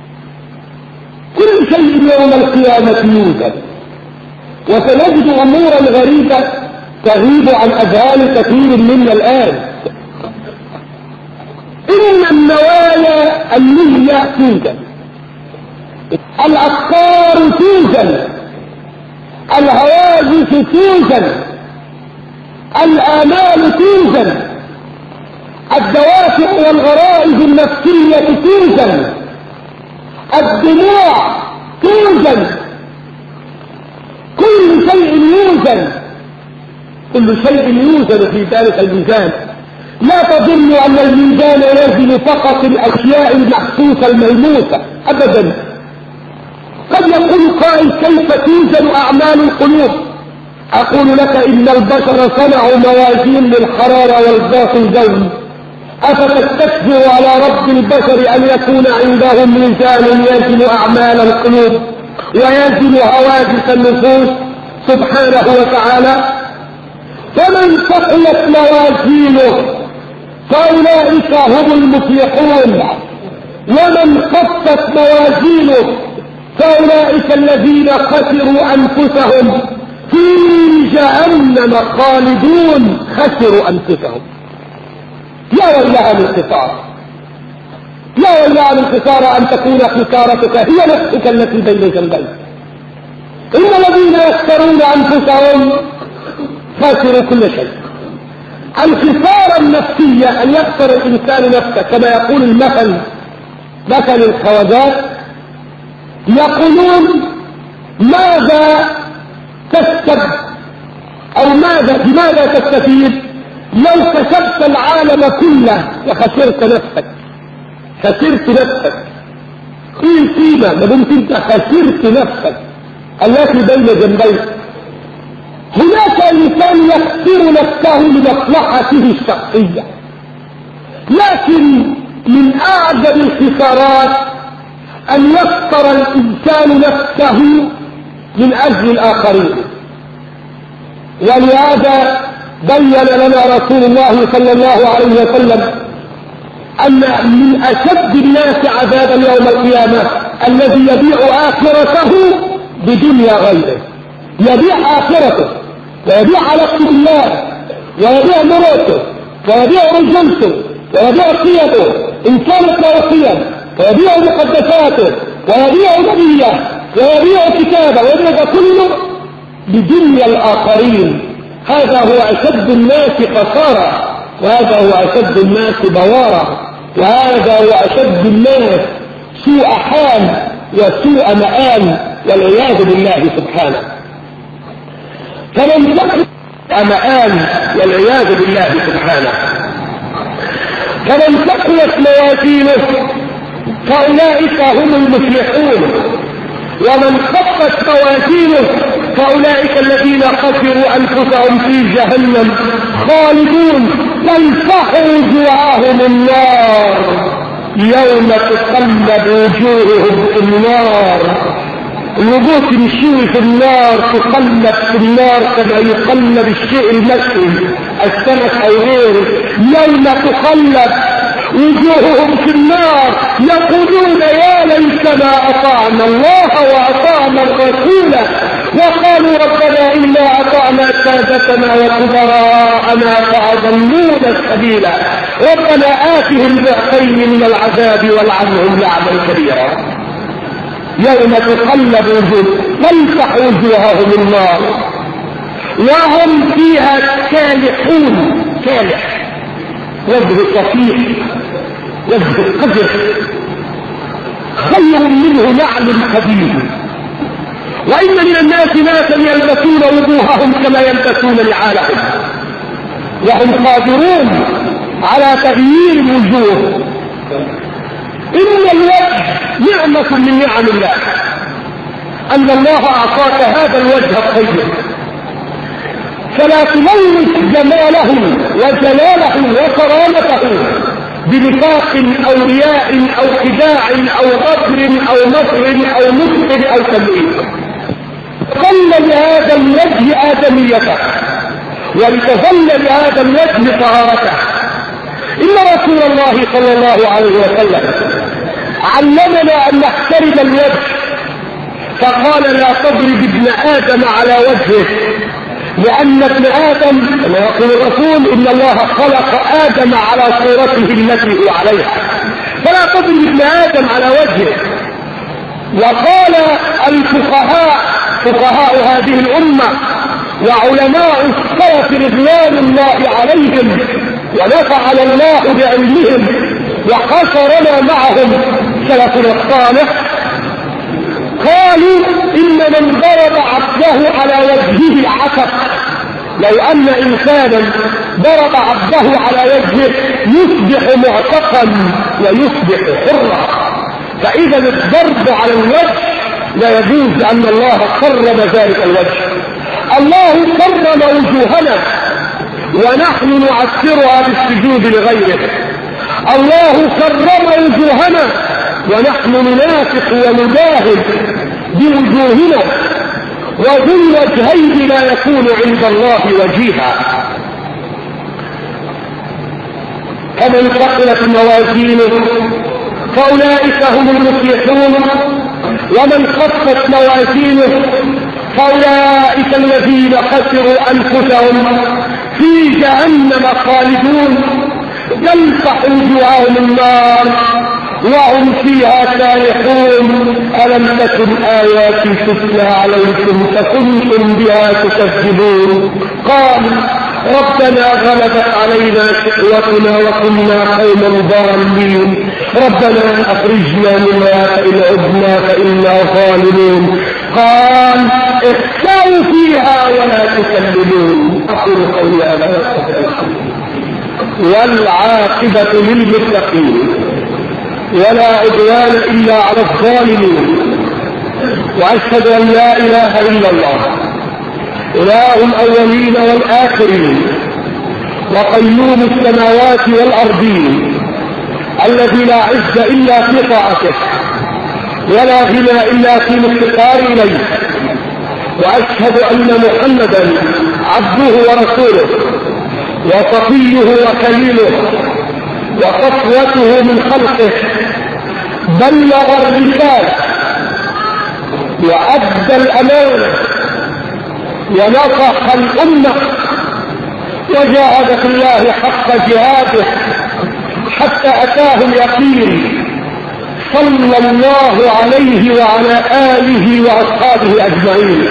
كل شيء يوم القيامة يوزن، وسنجد امورا غريبة تغيب عن اذهان كثير منا الان. ان النوايا النية توزن، الافكار توزن، الهواجس توزن، الآمال توزن، الدوافع والغرائز النفسية توزن، الدموع توزن، كل شيء يوزن، كل شيء يوزن في ذلك الميزان. لا تظن أن الميزان يزن فقط الأشياء المحسوسة الملموسة أبدا. قد يقول قائل: كيف توزن أعمال القلوب؟ أقول لك: إن البشر صنعوا موازين للحرارة والضغط الجوي، أفتستكبر على رب البشر أن يكون عندهم ميزان يزن أعمال القلوب ويزن هواجس النفوس سبحانه وتعالى؟ فمن ثقلت موازينه فأولئك هم المفلحون، ومن خفت موازينه فأولئك الذين خسروا أنفسهم في جهنم خالدون. خسروا أنفسهم. يا ويلها من خسارة، يا ويلها من خسارة أن تكون خسارتك هي نفسك التي بين جنبيك. إن الذين يخسرون أنفسهم خسروا كل شيء. الخسارة النفسية أن يخسر الإنسان نفسه، كما يقول المثل مثل الخواجات، يقولون: ماذا تكسب أو ماذا بماذا تستفيد لو كسبت العالم كله وخسرت نفسك؟ خسرت نفسك. ايه القيمة ما دمت انت خسرت نفسك التي بين جنبيك؟ هناك انسان يخسر نفسه لمصلحته الشخصية، لكن من اعجب الخسارات ان يخسر الانسان نفسه من اجل الاخرين. ولهذا بين لنا رسول الله صلى الله عليه وسلم ان من اشد الناس عذابا يوم القيامة الذي يبيع اخرته بدنيا غيره. يبيع اخرته ويبيع علاقته بالله ويبيع مراته ويبيع رجلته ويبيع قيمته ان كانت له قيم، ويبيع مقدساته ويبيع نبيه ويبيع كتابه ويبيع كله بدنيا الاخرين. هذا هو اشد الناس خسارة، وهذا هو اشد الناس بوارة. وهذا هو أشد الناس سوء حال وسوء مآل والعياذ بالله سبحانه. فمن ثقلت مآل والعياذ بالله سبحانه، فمن ثقلت موازينه فأولئك هم المفلحون، ومن خفت موازينه فأولئك الذين خسروا أنفسهم في جهنم خالدون تلفح وجوههم النار يوم تقلب وجوههم في النار. الوجوه تمشي في النار، تقلب في النار كما يقلب الشيء المشوي السمك أو غيره. يوم تقلب وجوههم في النار يقولون يا ليتنا أطعنا الله وأطعنا الرسول وقالوا ربنا إنا أطعنا سادتنا وكبراءنا فأضلونا السبيل ربنا آتهم ضعفين من العذاب والعنهم لعنا كبيرا. يوم تقلب وجوههم تلفح وجوههم النار وهم فيها كالحون. كالح وجه صفيح، وجه قذر، خير منه نعل قديم. وإن من الناس ناسا يلبسون وجوههم كما يلبسون نعالهم وهم قادرون على تغيير الوجوه. إن الوجه نعمة من نعم الله، أن الله أعطاك هذا الوجه الطيب، فلا تلوث جماله وجلاله وكرامته بنفاق أو رياء أو خداع أو غدر أو نصر أو مسخر أو تمويل. ظل لهذا الوجه آدميته ولتظل لهذا الوجه طهارته. إن رسول الله صلى الله عليه وسلم علمنا أن نحترم الوجه، فقال لا تضرب ابن آدم على وجهه، لأن ابن آدم كما يقول الرسول إن الله خلق آدم على صورته التي هو عليها، فلا تضرب ابن آدم على وجهه. وقال الفقهاء فقهاء هذه الأمة وعلماء السلف رضوان الله عليهم ونفعل الله بعلمهم وحشرنا معهم سلفنا الصالح، قالوا إن من ضرب عبده على وجهه عتق. لو أن إنسانا ضرب عبده على وجهه يصبح معتقا ويصبح حرا. فإذا الضرب على الوجه لا يجوز، أن الله كرم ذلك الوجه. الله كرم وجوهنا ونحن نعسرها بالسجود لغيره. الله كرم وجوهنا ونحن ننافق ونجاهد بوجوهنا، وذو الوجهين لا يكون عند الله وجيها. فمن ثقلت موازينه فأولئك هم المفلحون، ومن خفت موازينه فأولئك الذين خسروا أنفسهم في جهنم خالدون تلفح وجوههم النار وهم فيها سائحون. ألم تكن آياتي تتلى عليكم فكنتم بها تكذبون؟ قال ربنا غلبت علينا شقوتنا وكنا قوما ضالين، ربنا أخرجنا منها فإن عدنا فإنا ظالمون. قال اخسأوا فيها ولا تكلمون. أقول قولي هذا والعاقبة للمتقين ولا عدوان إلا على الظالمين. وأشهد أن لا إله إلا الله إله الأولين والآخرين وقيوم السماوات والأرضين الذي لا عز إلا في طاعته ولا غنى إلا في الافتقار إليه. وأشهد أن محمدا عبده ورسوله وصفيه وخليله وصفوته من خلقه، بلغ الرسالة وأدى الأمانة ونصح الأمة وجاهد في الله حق جهاده حتى أتاه اليقين، صلى الله عليه وعلى آله وأصحابه أجمعين.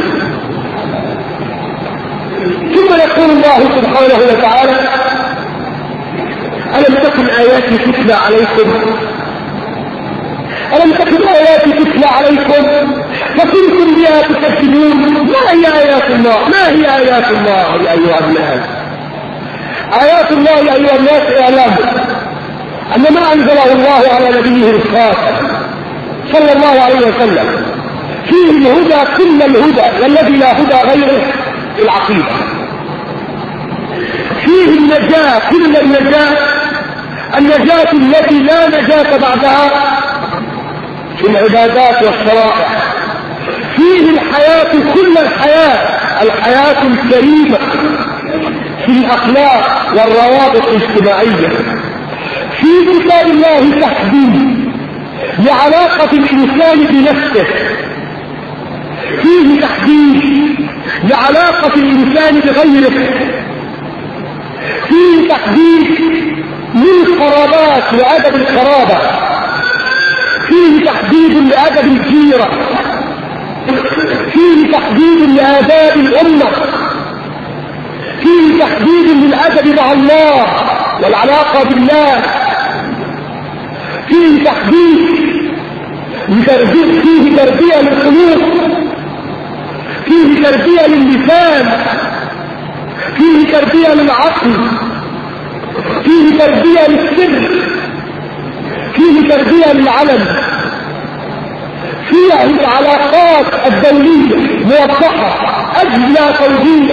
ثم يقول الله سبحانه وتعالى ألم تكن آياتي تتلى عليكم ألم تكن آياتي تتلى عليكم فكنتم بها تكذبون. ما هي آيات الله؟ ما هي آيات الله يا أيها الناس؟ آيات الله يا أيها الناس إعلام أن ما أنزله الله على نبيه الخاتم صلى الله عليه وسلم فيه الهدى كل الهدى والذي لا هدى غيره في العقيدة، فيه النجاة كل النجاة، النجاة التي لا نجاة بعدها في العبادات والشرائع، فيه الحياة كل الحياة، الحياة الكريمة في الأخلاق والروابط الاجتماعية، في كتاب الله تحديد لعلاقة الإنسان بنفسه، فيه تحديد لعلاقة الإنسان بغيره، فيه تحديد للقرابات وأدب القرابة، فيه تحديد لأدب الجيرة، فيه تحديد لآداب الأمة، فيه تحديد للأدب مع الله والعلاقة بالله، فيه تحديد لتربية، فيه تربية للقلوب، فيه تربية لللسان، فيه تربية للعقل، فيه تربية للسر، فيه تربية للعلم، فيه العلاقات الدولية موضحة أجلى توجيه،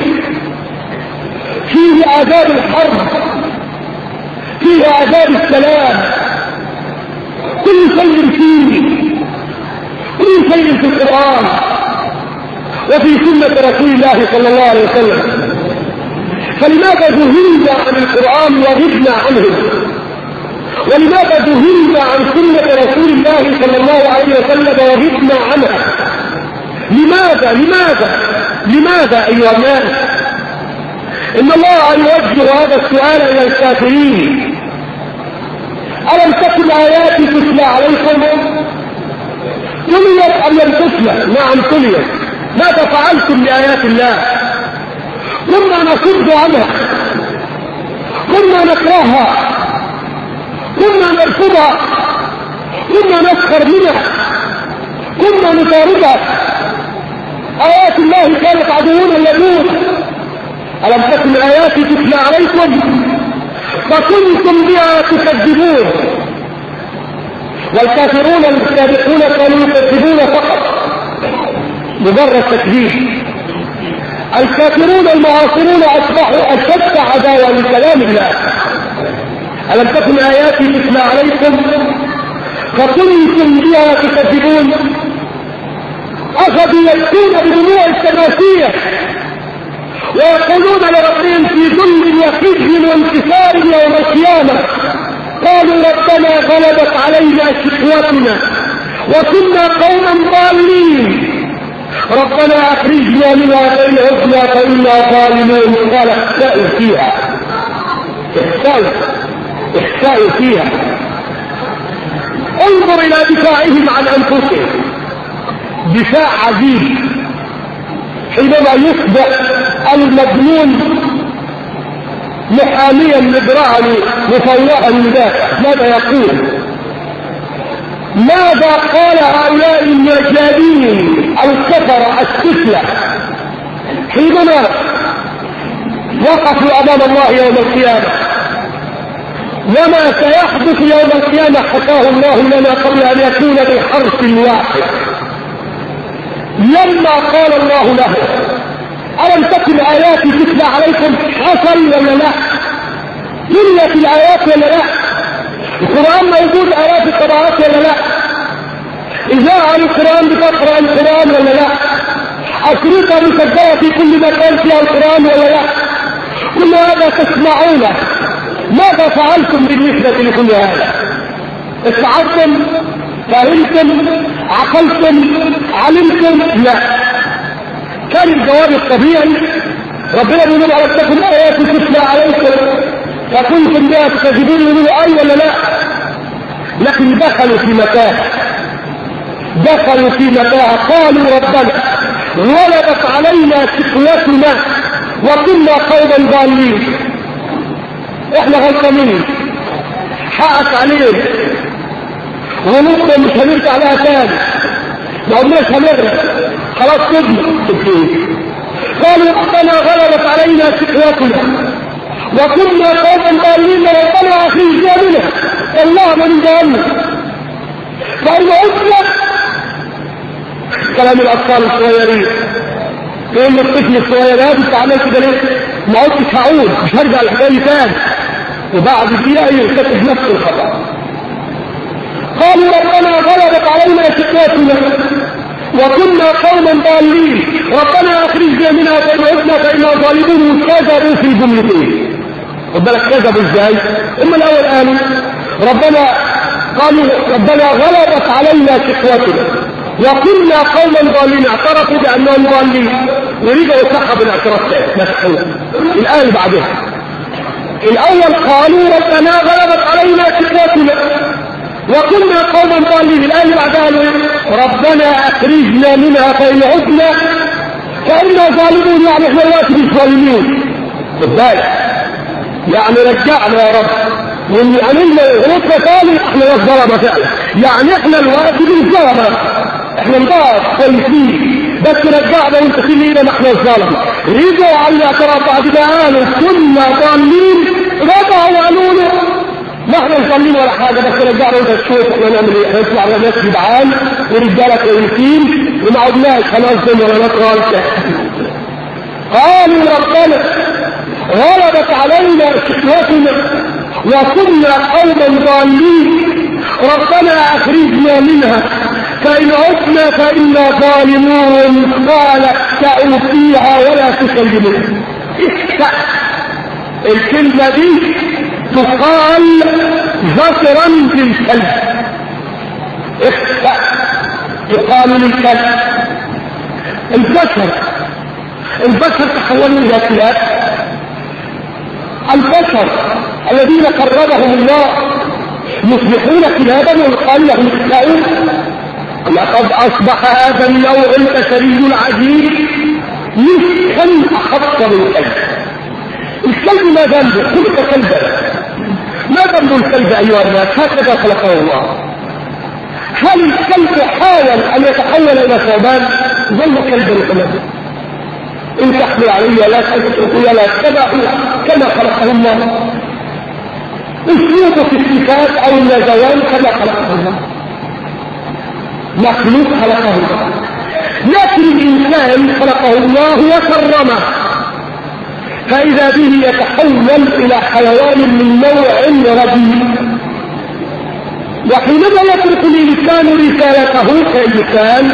فيه آداب الحرب، فيه آداب السلام، كل شيء فيه، كل شيء في القرآن وفي سنة رسول الله صلى الله عليه وسلم. فلماذا ذهلنا عن القرآن وغبنا عنه؟ ولماذا ذهلنا عن سنة رسول الله صلى الله عليه وسلم وغبنا عنها؟ لماذا لماذا لماذا أيها الناس؟ إن الله يوجه هذا السؤال إلى الكافرين. ألم تكن آياتي تتلى عليكم؟ تليت أم لم تتلى؟ نعم تليت. ماذا فعلتم بآيات الله؟ كنا نصد عنها، كنا نكرهها، كنا نرفضها، كنا نسخر منها، كنا نطاردها. آيات الله كانت عدونا اللدود. ألم تكن آياتي تتلى عليكم فكنتم بها تكذبون. والكافرون السابقون كانوا يكذبون فقط، مجرد تكذيب. الكافرون المعاصرون أصبحوا أشد عداوة لكلام الله. ألم تكن آياتي تتلى عليكم فكنتم بها تكذبون. أخذوا يبكون بدموع التماثيل ويقولون لربهم في ذل وخزي وانكسار يوم القيامة، قالوا ربنا غلبت علينا شقوتنا وكنا قوما ضالين، ربنا أخرجنا منها فإن عدنا فإنا ظالمون. قال اخسأوا فيها، اخسأوا اخسأوا فيها. انظر إلى دفاعهم عن أنفسهم، دفاع عجيب. حينما يصبح المظلوم محاميا مدرعا مفوعا لذاته، ماذا يقول؟ ماذا قال هؤلاء المجانين الكفر السفلى حينما وقفوا امام الله يوم القيامه؟ وما سيحدث يوم القيامه حكاه الله لنا قبل ان يكون بحرف واحد. لما قال الله له ألم تكن آياتي تتلى عليكم، حصل ولا لا؟ تليت الآيات ولا لا؟ القرآن موجود آيات القراءات ولا لا؟ إذاعة القرآن بتقرأ القرآن ولا لا؟ أشرطة مسجلة في كل مكان فيها القرآن ولا لا؟ كل هذا تسمعونه. ماذا فعلتم بالنسبة لكل هذا؟ استعدتم؟ فهمتم؟ عقلتم؟ علمتم؟ لا. كان الجواب الطبيعي ربنا بيقول ألم تكن آياتي تتلى عليكم فكنتم بها تكذبون، يقولوا أي ولا لا؟ لكن دخلوا في متاهة، دخلوا في متاهة. قالوا ربنا غلبت علينا شقوتنا وكنا قوما ضالين. احنا غلطانين حقك علينا ونطلع مش هنرجع لها تاني، ما قلناش هنرجع خلاص كده. قالوا ربنا غلبت علينا شقوتنا وكنا قوما ضالين ربنا اخرجنا منها الله من جهنم. فإن عدنا كلام الاطفال الصغيرين يقول للطفل الصغير هذا انت عملت كده ليه؟ ما عدتش هعود مش هرجع الحكايه تاني، وبعد دقيقه يرتكب نفس الخطا. قالوا ربنا غلبت علينا شقوتنا وكنا قوما ضالين ربنا اخرجنا منها فإن عدنا فإنا ظالمون. كذبوا في الجملتين. خد بالك كذبوا ازاي؟ اما الاول قالوا ربنا قالوا ربنا غلبت علينا شقوتنا وكنا قوما ضالين، اعترفوا بانهم ضالين ورجعوا سحبوا الاعتراف تاني. الايه اللي بعدها الاول قالوا ربنا غلبت علينا شقوتنا وكنا قوما ضالين، الايه اللي بعدها قالوا ربنا اخرجنا منها فان عدنا فانا ظالمون. يعني احنا دلوقتي مش ظالمين، خد بالك يعني رجعنا يا رب واللي عملنا غلطنا تاني احنا الظلمه فعلا، يعني احنا الوقت بالظلمه احنا نضاف كويسين بس رجعنا وانت خلينا ما احنا الظلمه. رجعوا على الاعتراف بعد ما قالوا كنا ضالين رجعوا وقالوا له ما احنا ضالين ولا حاجه بس رجعنا وانت تشوف احنا نعمل ايه. احنا نطلع على ناس جدعان ورجاله كويسين وما عدناش هنظلم ولا نطغى. قالوا ربنا غلبت علينا شقوتنا وكنا قوما ضالين ربنا اخرجنا منها فإن عدنا فإنا ظالمون. قال اخسأوا فيها ولا تكلمون. اخسأ الكلمة دي تقال ذكرا للكلب، اخسأ تقال للكلب. البشر البشر تحولوا إلى كلاب. البشر الذين قربهم الله يصبحون كلابا ويقال لهم اخسأوا. لقد اصبح هذا النوع البشري العجيب مسكا اخف من الكلب. الكلب ما ذنبه؟ خلق كلبا. ما ذنب الكلب ايها الناس؟ هكذا خلقه الله. هل الكلب حاول ان يتحول الى ثعبان؟ ظل كلبا كما ان تحمل علي لا تتركوا ولا تتبعوا كما خلقه الله. اسلوبه في الصفات او النزوان كما خلقه الله. مخلوق خلقه الله، لكن الانسان خلقه الله وكرمه فاذا به يتحول الى حيوان من نوع رديء. وحينما يترك الانسان رسالته كانسان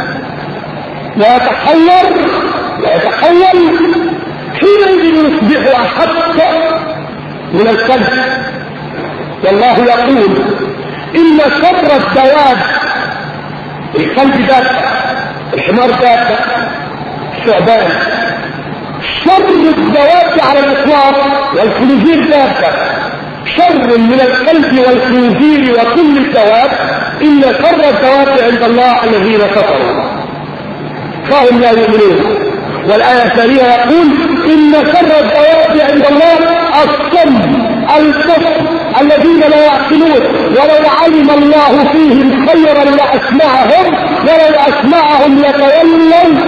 ويتحول ويتحول حينئذ يصبح احق من الكلب. والله يقول ان شر الدواب الكلب دابة، الحمار دابة، الثعبان. شر الدواب على الاطلاق والخنزير دابة. شر من الكلب والخنزير وكل الدواب ان شر الدواب عند الله الذين كفروا فهم لا يؤمنون. والايه الثانيه يقول ان شر الدواب عند الله الصم الكفر الذين لا يعقلون ولو علم الله فيهم خيرا لاسمعهم ولو اسمعهم لتولوا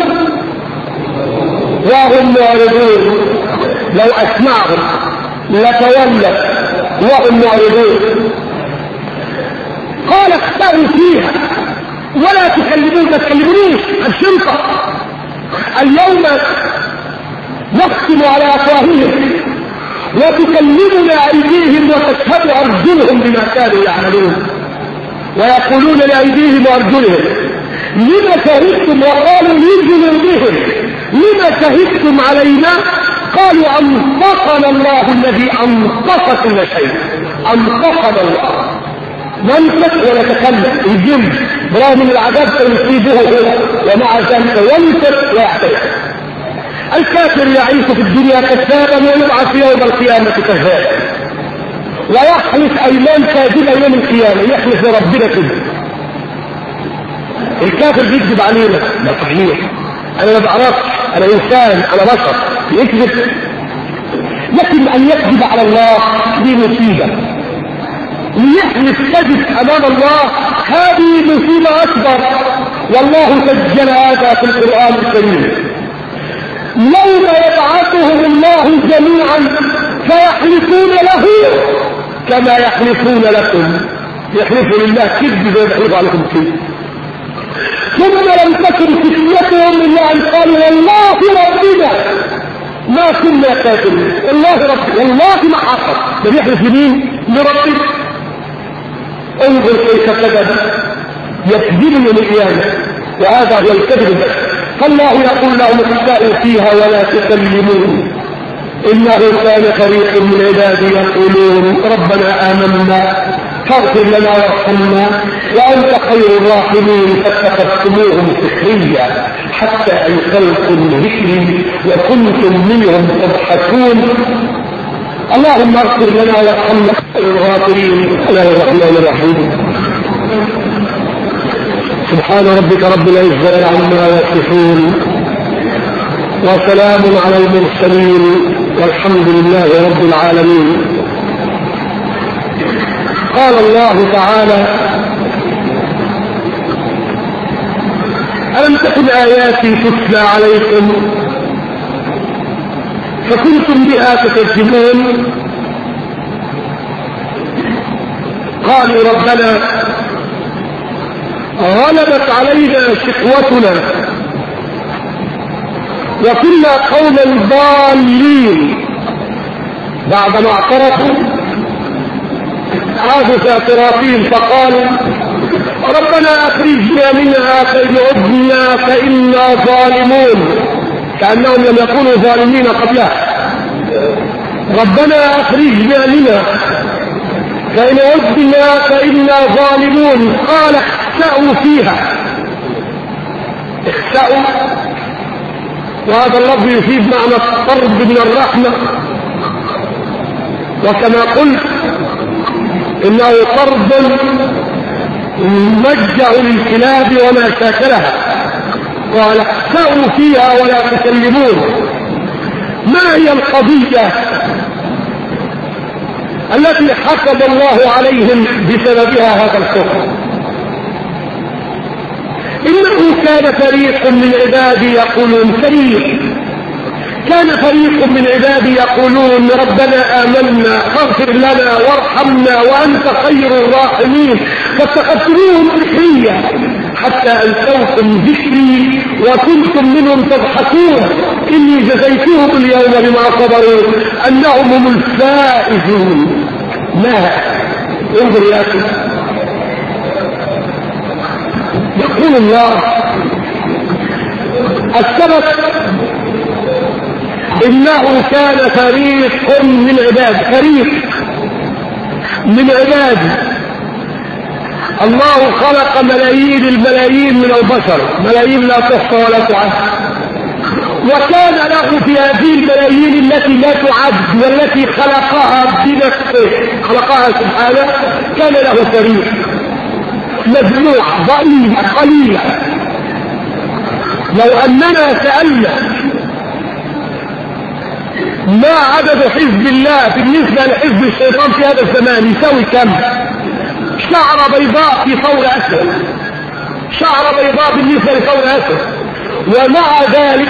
وهم معرضون. لو اسمعهم لتولوا وهم معرضون. قال اخسأوا فيها ولا تكلمون. ما تكلمونيش الشنطه اليوم نختم على افواههم وتكلمنا ايديهم وتشهد ارجلهم بما كانوا يعملون. ويقولون لايديهم وارجلهم لما شهدتم وقالوا لجنودهم لما شهدتم علينا قالوا انطقنا الله الذي انطق كل شيء. انطقنا الله ننطق ونتكلم الجن برغم من العذاب سيصيبه هو ومع ذلك ينطق ويعترف. الكافر يعيش في الدنيا كذابا ويبعث يوم القيامة كذابا ويحلف ايمان كاذبة يوم القيامة. يحلف لربنا كده. الكافر بيكذب علينا. لا صحيح انا ما بعرفش انا انسان انا بشر يكذب. لكن ان يكذب على الله دي مصيبة. ليحلف كذب امام الله، هذه مصيبة اكبر، والله سجل هذا في القرآن الكريم. يوم يبعثهم الله جميعا فيحلفون له كما يحلفون لكم، يحلفوا لله كذب زي ما يحلفوا عليكم كذب. ثم لم تكن فتنتهم الا ان قالوا والله ربنا ما كنا كافرين، الله رب والله ما حصل، ده بيحلف لمين؟ لربنا. انظر كيف كذب، يكذب من القيامه، وهذا هو الكذب. فالله يقول لهم اخسأوا فيها ولا تكلمون انه كان فريق من عبادي يقولون ربنا آمنا فاغفر لنا وارحمنا وانت خير الراحمين فاتخذتموهم سخريا حتى انكرتم ذكري وكنتم منهم تضحكون. اللهم اغفر لنا وارحمنا الغافرين. الله الرحمن الرحيم. سبحان ربك رب العزة عما يصفون وسلام على المرسلين والحمد لله رب العالمين. قال الله تعالى ألم تكن آياتي تتلى عليكم فكنتم بها تكذبون قالوا ربنا غلبت علينا شقوتنا وكنا قوما ضالين. بعدما اعترفوا عادوا في اعترافهم فقالوا ربنا اخرجنا منها فإن عدنا فإنا ظالمون، كأنهم لم يكونوا ظالمين قبلها. ربنا اخرجنا منها فإن عدنا فإنا ظالمون. قال اخسأوا فيها. اخسأوا، وهذا اللفظ يفيد معنى الطرد من الرحمة، وكما قلت انه طرد مجع للكلاب وما شاكلها. قال اخسأوا فيها ولا تكلمون. ما هي القضية التي حكم الله عليهم بسببها هذا الحكم؟ إنه كان فريق من عبادي يقولون فريق كان فريق من عبادي يقولون ربنا آمنا فاغفر لنا وارحمنا وأنت خير الراحمين فاتخذتموهم سخريا حتى أنسوكم ذكري وكنتم منهم تضحكون إني جزيتهم اليوم بما صبروا أنهم هم الفائزون. ما انظر يا أخي، يقول الله السبب إنه كان فريق من عباد فريق من عباد الله خلق ملايين الملايين من البشر، ملايين لا تحصى ولا تعد، وكان له في هذه الملايين التي لا تعد والتي خلقها بنفسه خلقها سبحانه كان له فريق مجموعة ضئيلة قليلة. لو أننا سألنا ما عدد حزب الله بالنسبة لحزب الشيطان في هذا الزمان يساوي كم؟ شعر بيضاء في ثور أسد، شعر بيضاء بالنسبة لثور أسد. ومع ذلك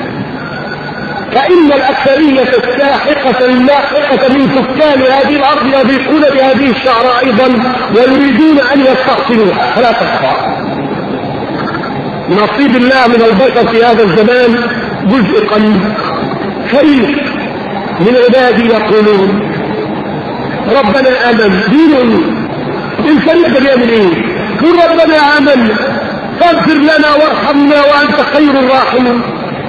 فإن الأكثرية الساحقة اللاحقة من سكان هذه الأرض يضيقون بهذه الشعراء أيضا ويريدون أن يستحسنوها فلا تخفى. نصيب الله من البشر في هذا الزمان جزء قليل. فريق من عبادي يقولون ربنا آمن دينهم. الفريق ده بيعمل ايه؟ يقول ربنا آمن فاغفر لنا وارحمنا وأنت خير الراحمين.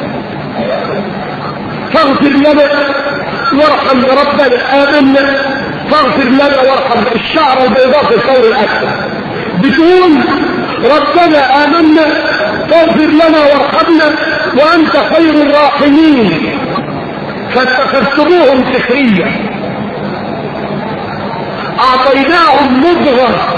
فاغفر لنا وارحم ربنا آمنا فاغفر لنا وارحم. الشعر البيضاء في الثور الأكثر بتقول ربنا آمنا فاغفر لنا وارحمنا وأنت خير الراحمين فاتخذتموهم سخريا. أعطيناهم مضغة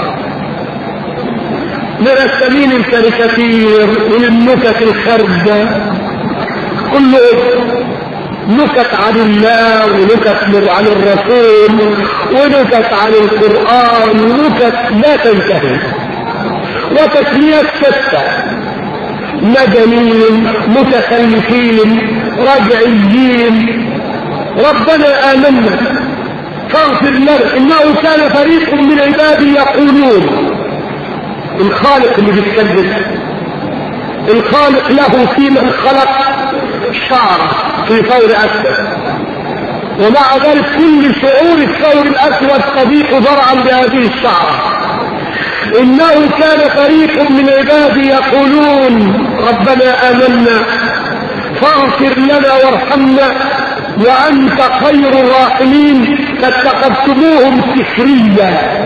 من السمين الكاريكاتير من النكت الخارجة كله نكت عن الله ونكت عن الرسول ونكت عن القرآن ونكت لا تنتهي، وتسميات شتى، مدنيين متخلفين رجعيين. ربنا آمنا فاغفر لنا إنه كان فريق من عبادي يقولون. الخالق اللي بيتكلم، الخالق له في من خلق شعر في ثور أسود، ومع ذلك كل شعور الثور الأسود تضيق ذرعا بهذه الشعر. إنه كان فريق من عبادي يقولون ربنا آمنا فاغفر لنا وارحمنا وأنت خير الراحمين، فاتخذتموهم سخريا.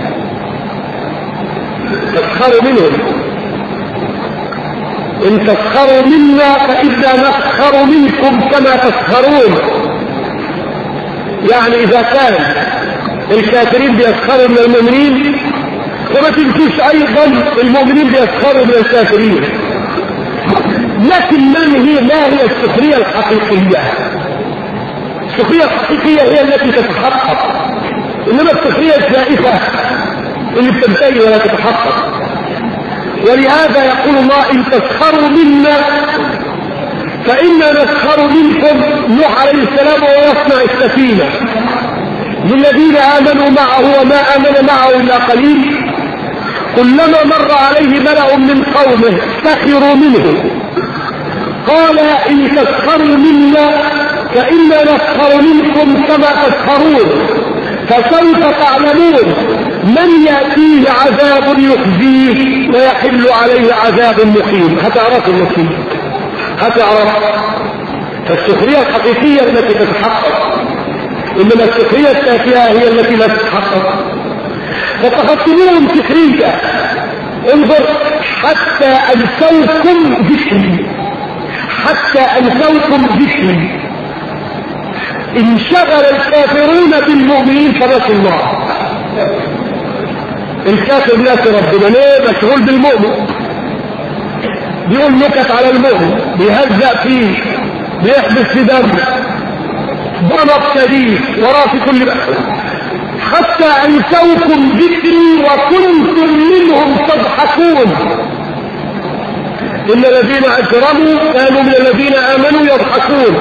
تسخروا منهم، إن تسخروا منا فإنا نسخر منكم كما تسخرون. يعني إذا كان الكافرين بيسخروا من المؤمنين، فما تنسوش أيضا المؤمنين بيسخروا من الكافرين. لكن من هي ما هي السخرية الحقيقية؟ السخرية الحقيقية هي التي تتحقق، إنما السخرية الزائفة اللي بتنتهي ولا تتحقق. ولهذا يقول الله إن تسخروا منا فإنا نسخر منكم. نوح عليه السلام وهو يصنع السفينة للذين آمنوا معه وما آمن معه إلا قليل، كلما مر عليه ملأ من قومه سخروا منه قال إن تسخروا منا فإنا نسخر منكم كما تسخرون، فسوف تعلمون من يأتيه عذاب يخزيه ويحل عليه عذاب مقيم. هتعرفوا المقيم، هتعرف. فالسخرية الحقيقية التي تتحقق، إنما السخرية التافهة هي التي لا تتحقق. فتخطبوهم سخرية. انظر حتى أنسوكم ذكري، حتى أنسوكم ذكري. انشغل الكافرون بالمؤمنين فنسوا الله. الكافر ناسي ربنا ليه؟ مشغول بالمؤمن، بيقول نكت على المؤمن، بيهزأ فيه، بيحبس في دمه، ضرب شديد وراه في كل بقى. حتى أنسوكم ذكري وكنتم منهم تضحكون. إن الذين أجرموا كانوا من الذين آمنوا يضحكون،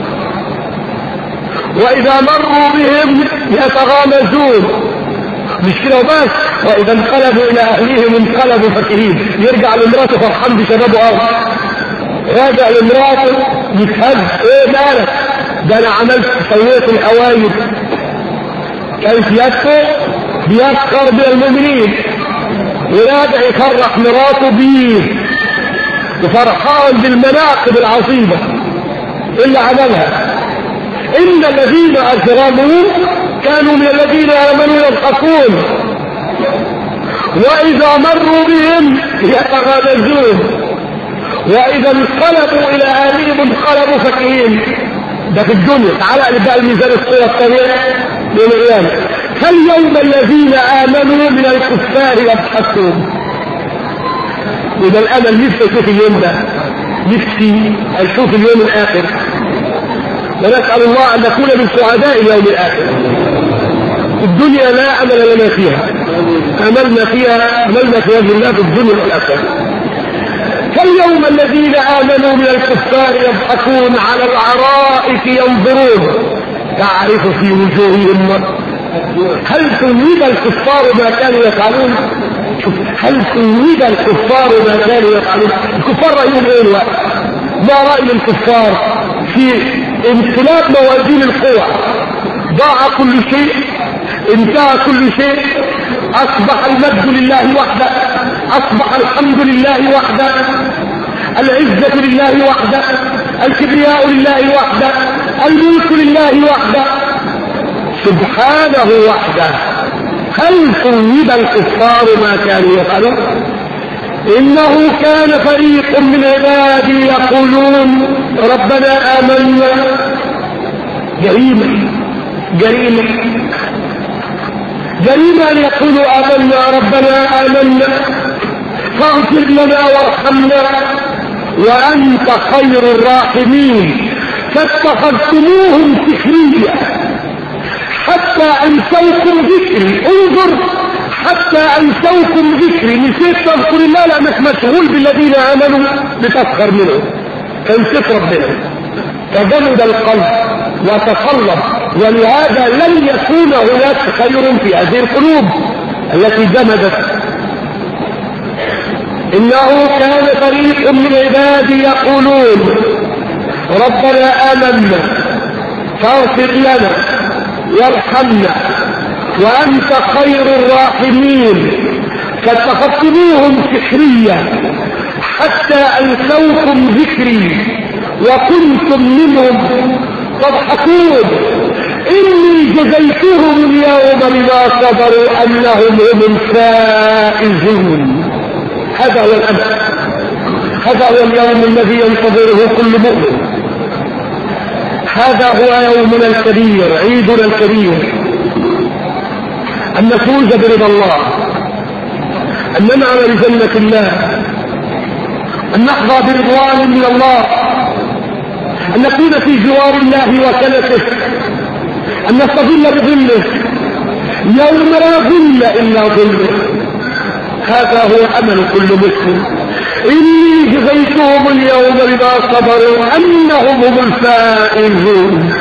وإذا مروا بهم يتغامزون. مش كده وبس، وإذا انقلبوا إلى أهليهم انقلبوا فكهين. يرجع لمراته فرحان بشبابه أرض، راجع لمراته يتهز. إيه مالك؟ ده أنا عملت سويت الأوايد. كيف يسكر؟ بيسكر بالمؤمنين، وراجع يفرح مراته بيه وفرحان بالمناقب العظيمة اللي عملها. إن الذين أجرموا كانوا من الذين آمنوا يضحكون، وإذا مروا بهم يتغامزون، وإذا انقلبوا إلى أهلهم انقلبوا فكهين. ده في الدنيا. تعالى نبقى الميزان الصورة الثانية يوم القيامة. فاليوم الذين آمنوا من الكفار يضحكون. وده الأمل، نفسي أشوف اليوم ده، نفسي أشوف اليوم الآخر، ونسأل الله أن نكون من سعداء اليوم الآخر. الدنيا لا أمل لنا فيها، أملنا فيها أملنا في وجه الله في الدنيا والآخرة. فاليوم الذين آمنوا من الكفار يضحكون على الأرائك ينظرون تعرف في وجوههم. هل ثوب الكفار ما كانوا يفعلون؟ هل ثوب الكفار ما كانوا يفعلون؟ الكفار رأيهم ايه الوقت؟ ما رأي الكفار في انقلاب موازين القوى؟ ضاع كل شيء، انتهى كل شيء، اصبح المجد لله وحده، اصبح الحمد لله وحده، العزة لله وحده، الكبرياء لله وحده، الملك لله وحده سبحانه وحده. هل ثوب الكفار ما كانوا يفعلون؟ إنه كان فريق من عبادي يقولون ربنا آمنا. جريمة جريمة جريمة أن يقولوا آمنا ربنا آمنا فاغفر لنا وارحمنا وأنت خير الراحمين، فاتخذتموهم سخريا حتى انسوكم ذكري. انظر، حتى انسوكم ذكري، نسيت تذكر الله لانك مشغول بالذين امنوا بتسخر منهم، فنسيت ربنا فجمد القلب وتصلب. ولهذا لن يكون هناك خير في هذه القلوب التي جمدت. انه كان فريق من عبادي يقولون ربنا آمنا فاغفر لنا وارحمنا وأنت خير الراحمين فاتخذتموهم سخريا حتى أنسوكم ذكري وكنتم منهم تضحكون. إني جزيتهم اليوم بما صبروا أنهم هم الفائزون. هذا هو الأمر، هذا هو اليوم الذي ينتظره كل مؤمن. هذا هو يومنا الكبير، عيدنا الكبير، أن نفوز برضا الله، أن ننعم بجنة الله، أن نحظى برضوان من الله، أن نكون في جوار الله وكنفه، أن نستظل بظله يوم لا ظل إلا ظله. هذا هو أمل كل مسلم. إني جزيتهم اليوم بما صبروا أنهم هم الفائزون.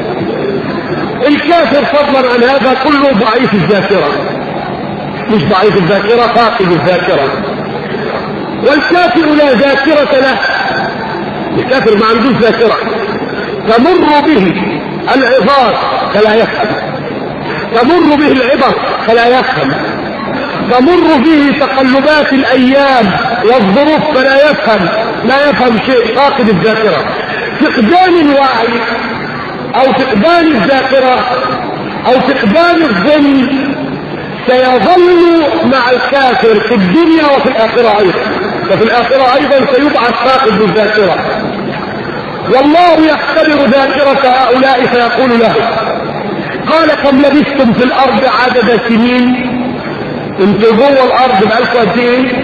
الكافر فضلا عن هذا كله ضعيف الذاكرة، مش ضعيف الذاكرة، فاقد الذاكرة. والكافر لا ذاكرة له، الكافر ما عندوش ذاكرة، تمر به العظات فلا يفهم، تمر به العبر فلا يفهم، تمر به تقلبات الأيام والظروف فلا يفهم، لا يفهم شيء، فاقد الذاكرة. فقدان الوعي أو فقدان الذاكرة أو فقدان الظن سيظل مع الكافر في الدنيا وفي الآخرة أيضا، وفي الآخرة أيضا سيبعث فاقد الذاكرة. والله يختبر ذاكرة هؤلاء فيقول له قال كم لبثتم في الأرض عدد سنين؟ انتوا جوه الأرض بقالكم قد ايه؟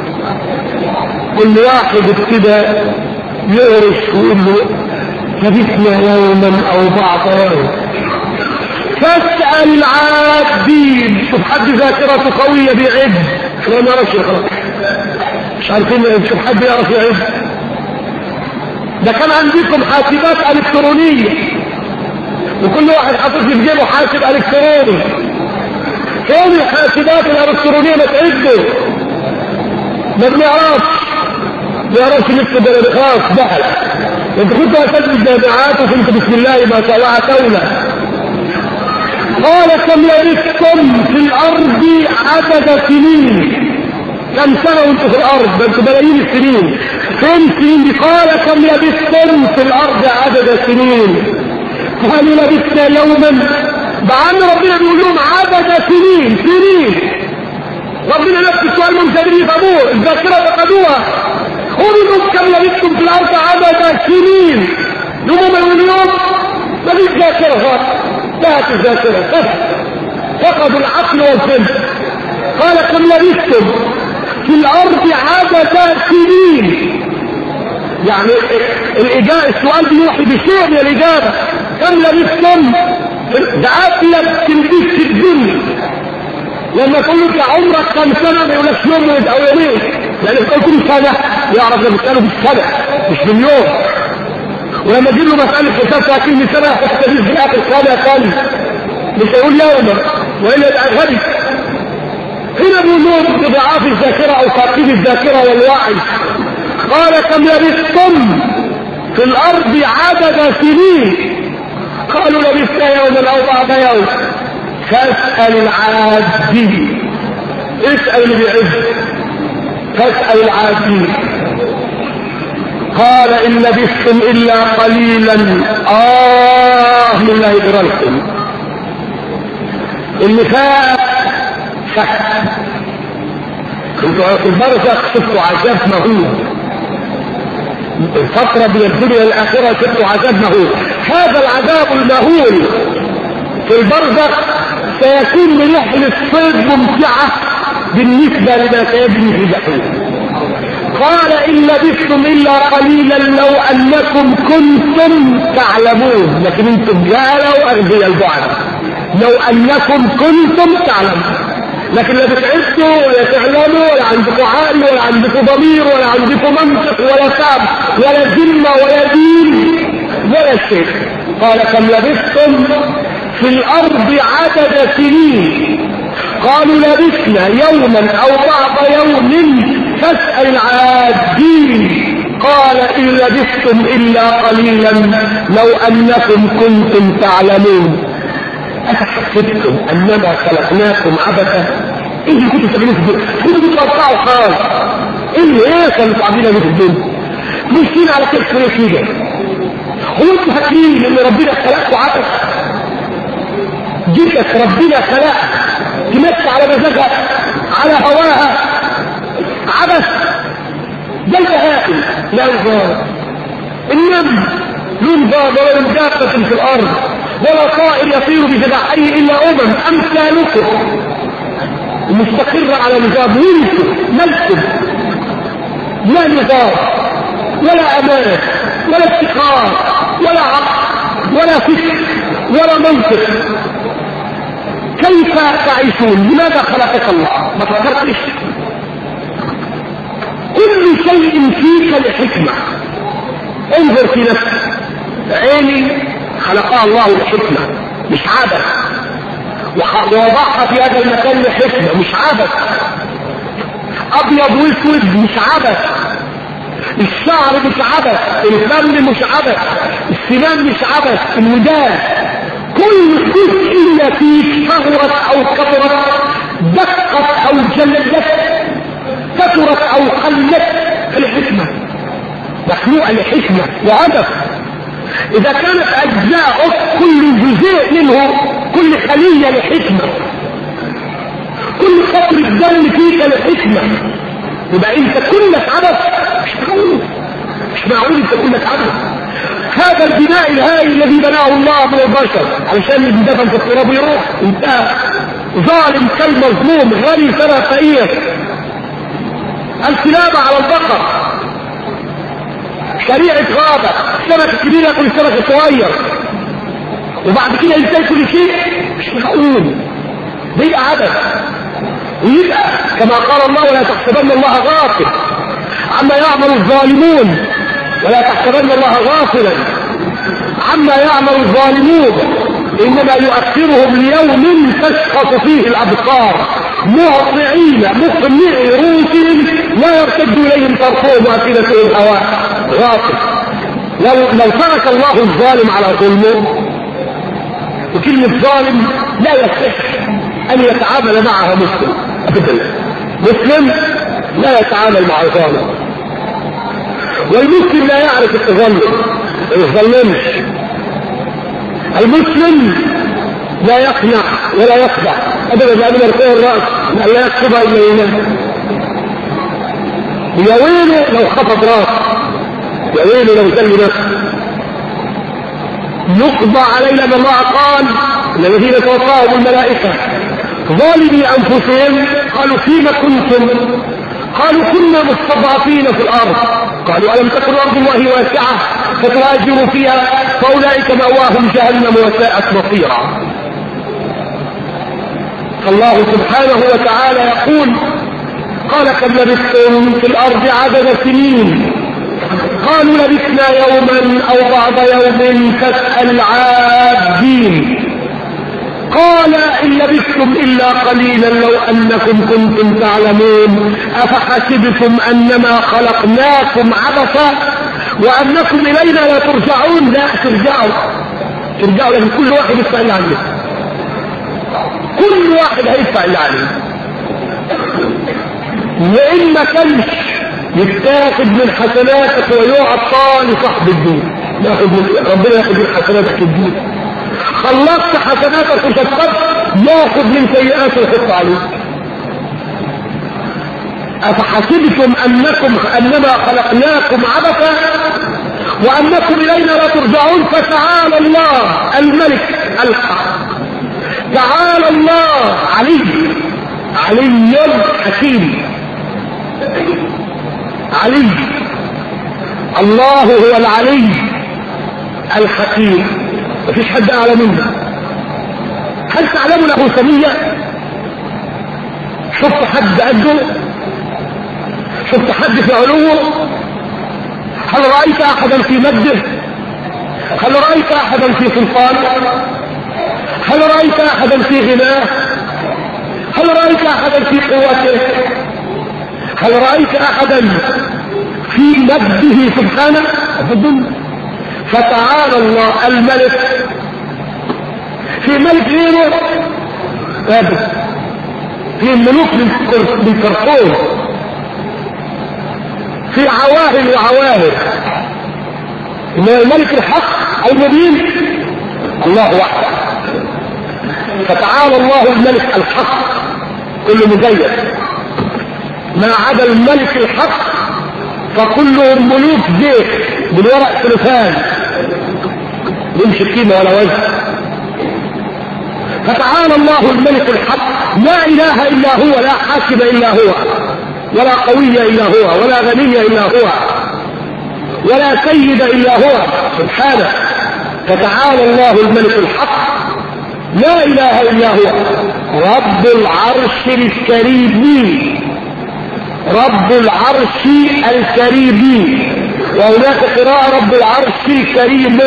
كل واحد ابتدى يهرش ويقول له لبثنا يوما أو بعض يوم. فاسأل العابدين. شوف حد ذاكرته قوية بيعد، احنا ما نعرفش خلاص، مش عارفين. شوف حد يعرف يعد. ده كان عندكم حاسبات الكترونية وكل واحد حاطط في جيبه حاسب الكتروني. فين الحاسبات الالكترونية ما تعده؟ ما بنعرفش، ما يعرفش نكتب ولا خلاص بحث. انت كنت اساتذة الجامعات وكنت بسم الله ما شاء الله دولة. قال كم لبثتم في الارض عدد سنين؟ كم سنة وانتم في الارض؟ ده انتم ملايين السنين. فين سنين دي؟ قال كم لبثتم في الارض عدد سنين؟ قالوا لبثنا يوما. بعد ربنا بيقول لهم عدد سنين، سنين. ربنا نفس السؤال من قادرين يفهموه، الذاكرة فقدوها. قولوا كم لبثتم في الارض عدد سنين. يوم اليوم ما فيش ذاكرة، لا الذاكرة، فقدوا العقل والفهم. قال كم لبثتم في الارض عدد سنين، يعني الاجابة السؤال بيوحي بشيء من الاجابة. كم لبثتم؟ ده عقلك تلبيس في الدنيا. لما تقول لك عمرك كم سنة ما يقولكش يوم او يومين، يعني تقول كل سنة يعرف لما تسأله بالسنة مش باليوم. ولما تجيب له مسألة حساب ثلاثين سنة تحتفظ في اخر سنة ثانية مش هيقول يوما والا يبقى غبي. هنا بيقولون بضعاف الذاكرة او تقييد الذاكرة والوعي. قال كم لبثتم في الارض عدد سنين؟ قالوا لبثنا يوما او بعض يوم. فاسأل العابدين. اسأل اللي بيعد، فاسأل العابدين. قال إن لبثتم إلا قليلا. آه من الله برلكم. اللي فات فات. انتوا في البرزخ شفتوا عذاب مهول، الفترة بين الدنيا والآخرة شفتوا عذاب مهول. هذا العذاب المهول في البرزخ سيكون من رحلة صيد ممتعة بالنسبة لما سيجري في الجحيم. قال إن لبثتم إلا قليلا لو أنكم كنتم تعلمون، لكن انتم جهلوا أغبياء البعد. لو أنكم كنتم تعلمون، لكن لا بتعبتوا ولا تعلموا ولا عندكم عقل ولا عندكم ضمير ولا عندكم منطق ولا فهم ولا ذمة ولا دين ولا شيء. قال كم لبثتم في الأرض عدد سنين؟ قالوا لبثنا يوما أو بعض يوم فاسأل العادين. قال إن لبثتم إلا قليلا لو أنكم كنتم تعلمون. أفحسبتم أنما خلقناكم عبثا؟ إيه اللي كنتوا تعملوا في الدنيا؟ كنتوا بتوقعوا خالص. إيه اللي إيه كانوا تعملوا في الدنيا؟ مشين على كيف كده؟ هو انتوا فاكرين إن ربنا خلقكم عبث؟ جيتك ربنا خلق تمشي على مزاجها على هواها عبث؟ ده البهائم لا نظام. النمل له نظام ولا من دابة في الأرض ولا طائر يطير بجناحيه إلا أمم أمثالكم مستقرة على نظام. وانتم ملكم لا نظام ولا أمان ولا استقرار ولا عقل ولا فكر ولا منطق. كيف تعيشون؟ لماذا خلقك الله؟ ما فكرتش؟ كل شيء فيك لحكمة. انظر في نفسك. عيني خلقها الله لحكمة مش عبث، ووضعها في هذا المكان لحكمة مش عبث. ابيض واسود مش عبث، الشعر مش عبث، الفم مش عبث، السنان مش عبث، الودان. كل جزء فيك صغرت او كبرت، دقت او جلدت، كثرت او قلت، الحكمة مخلوقة لحكمة وهدف. اذا كانت اجزاء كل جزء منه كل خلية لحكمة، كل قطرة دم فيك لحكمة، يبقى انت كلك عبث. مش معقول مش معقول انت كلك عبث. هذا البناء الهائل الذي بناه الله من البشر علشان اللي دفن في التراب يروح انتهى. ظالم كالمظلوم، غني ترى فقير، الكلاب على البقر، شريعة غابة، السمك الكبير ياكل السمك الصغير، وبعد كده ينتهي كل شيء. مش معقول. ده يبقى عبث. ويبقى كما قال الله ولا تحسبن الله غافل عما يعمل الظالمون، ولا تحسبن الله غافلا عما يعمل الظالمون، انما يؤخرهم ليوم تشخص فيه الابصار مهطعين مقنعي رؤوسهم لا يرتد اليهم طرفهم وافئدتهم هواء. غافل. لو لو ترك الله الظالم على ظلمه، وكلمة ظالم لا يصح ان يتعامل معها مسلم ابدا. مسلم لا يتعامل مع الظالم، والمسلم لا يعرف التظلم، ما يظلمش. المسلم لا يقنع ولا يخضع ابدا لانه مرفوع الراس، لا يكتب الا ينام. يا ويله لو خفض راسه، يا ويله لو ذل نفسه. يقضى علينا ما الله قال الذين توفاهم الملائكة ظالمي انفسهم قالوا فيما كنتم؟ قالوا كنا مستضعفين في الارض. قالوا الم تكن ارض الله واسعة فتهاجروا فيها فاولئك مأواهم جهنم وساءت مصيرا. فالله سبحانه وتعالى يقول قال كم لبثتم في الارض عدد سنين؟ قالوا لبثنا يوما او بعض يوم فاسأل العادين. قال إن لبثتم إلا قليلا لو أنكم كنتم تعلمون أفحسبتم أنما خلقناكم عبثا وأنكم إلينا لا ترجعون؟ لا ترجعوا ترجعوا لأن كل واحد يدفع اللي عليه، كل واحد هيدفع اللي عليه. وإن ما كانش يتاخد من حسناتك ويعطى لصاحب الدين، ربنا ياخد من حسناتك الدين. خلصت حسناتك وشكرت ياخذ من سيئات ويحط عليك. افحسبتم انكم انما خلقناكم عبثا وانكم الينا لا ترجعون. فتعالى الله الملك الحق، تعالى الله علي علي حكيم. علي. الله هو العلي الحكيم، مفيش حد اعلى منه. هل تعلم له سمية؟ شفت حد قده؟ شفت حد في علوه؟ هل رأيت احدا في مجده؟ هل رأيت احدا في سلطانه؟ هل رأيت احدا في غناه؟ هل رأيت احدا في قوته؟ هل رأيت احدا في مجده سبحانه؟ أبدا. فتعالى الله الملك. في ملك غيره؟ ابدا. في ملوك بالكرتون، في عواهر وعواهر، من الملك الحق المبين الله وحده. فتعالى الله الملك الحق كل مزيد، ما عدا الملك الحق فكلهم ملوك زيت بالورق سلفان يمشي قيمة ولا وزن. فتعالى الله الملك الحق، لا اله الا هو، لا حاكم الا هو، ولا قوي الا هو، ولا غني الا هو، ولا سيد الا هو سبحانه. فتعالى الله الملك الحق، لا اله الا هو، رب العرش الكريم، رب العرش الكريم. وهناك قراءة رب العرش الكريم.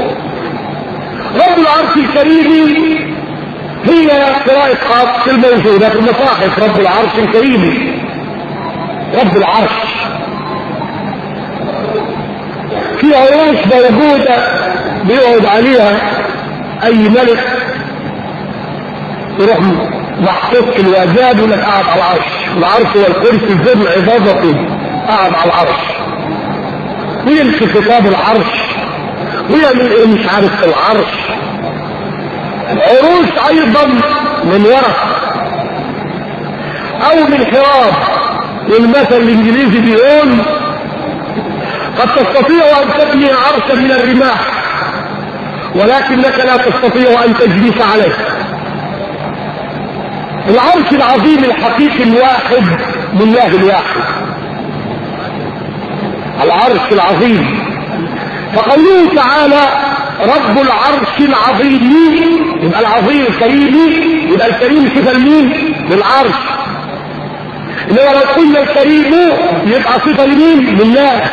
رب العرش الكريم هي قراءة خاص الموجودة في المصاحف، رب العرش الكريم، رب العرش. في عروش موجودة بيقعد عليها اي ملك، يروح محطوط في الوزاد ولك قاعد على العرش، العرش والكرسي ذل عظمته قاعد على العرش، ويمشي خطاب العرش ويعمل ايه مش عارف في العرش. عروش ايضا من ورق او من حراب. والمثل الانجليزي بيقول قد تستطيع ان تبني عرشا من الرماح ولكنك لا تستطيع ان تجلس عليه. العرش العظيم الحقيقي الواحد لله الواحد، العرش العظيم. فقوله تعالى رب العرش العظيم، يبقى العظيم الكريم، يبقى الكريم صفة لمين؟ للعرش. انما لو قلنا الكريم يبقى صفة لمين؟ لله.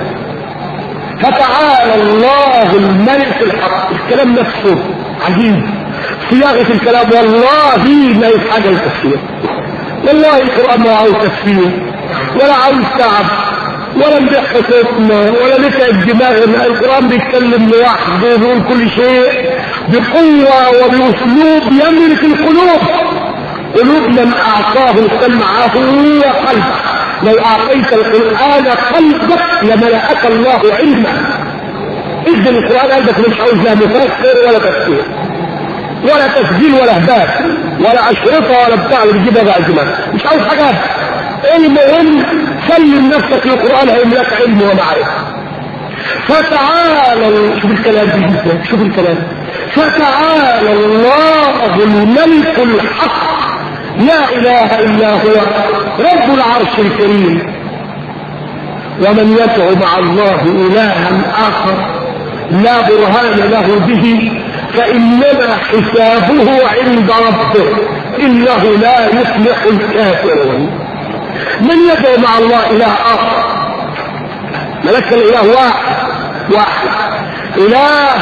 فتعالى الله الملك الحق. الكلام نفسه عجيب، صياغة الكلام والله ما يحتاج التفسير. والله القرآن ما عاوز تفسير ولا عاوز تعب ولا نبيع حكمنا ولا نتعب دماغنا. القرآن بيتكلم لوحده وبيقول كل شيء بقوة وبأسلوب يملك القلوب. قلوب من أعطاه سمعه وقلبه. لو أعطيت القرآن قلبك لملأك الله علما. إذن القرآن قلبك مش عاوز لا مفسر ولا تفسير ولا تسجيل ولا هباب ولا أشرطة ولا بتاع اللي بتجيبها بقى زمان، مش عاوز حاجات. المهم سلم نفسك للقرآن هيملك علم ومعرفة. فتعالى، شوف الكلام دي، شوف الكلام. فتعالى الله الملك الحق، لا اله الا هو رب العرش الكريم. ومن يدعو مع الله الها اخر لا برهان له به فانما حسابه عند ربه انه لا يفلح الكافرون. من يدعو مع الله اله اخر، ملك الاله واحد واحد اله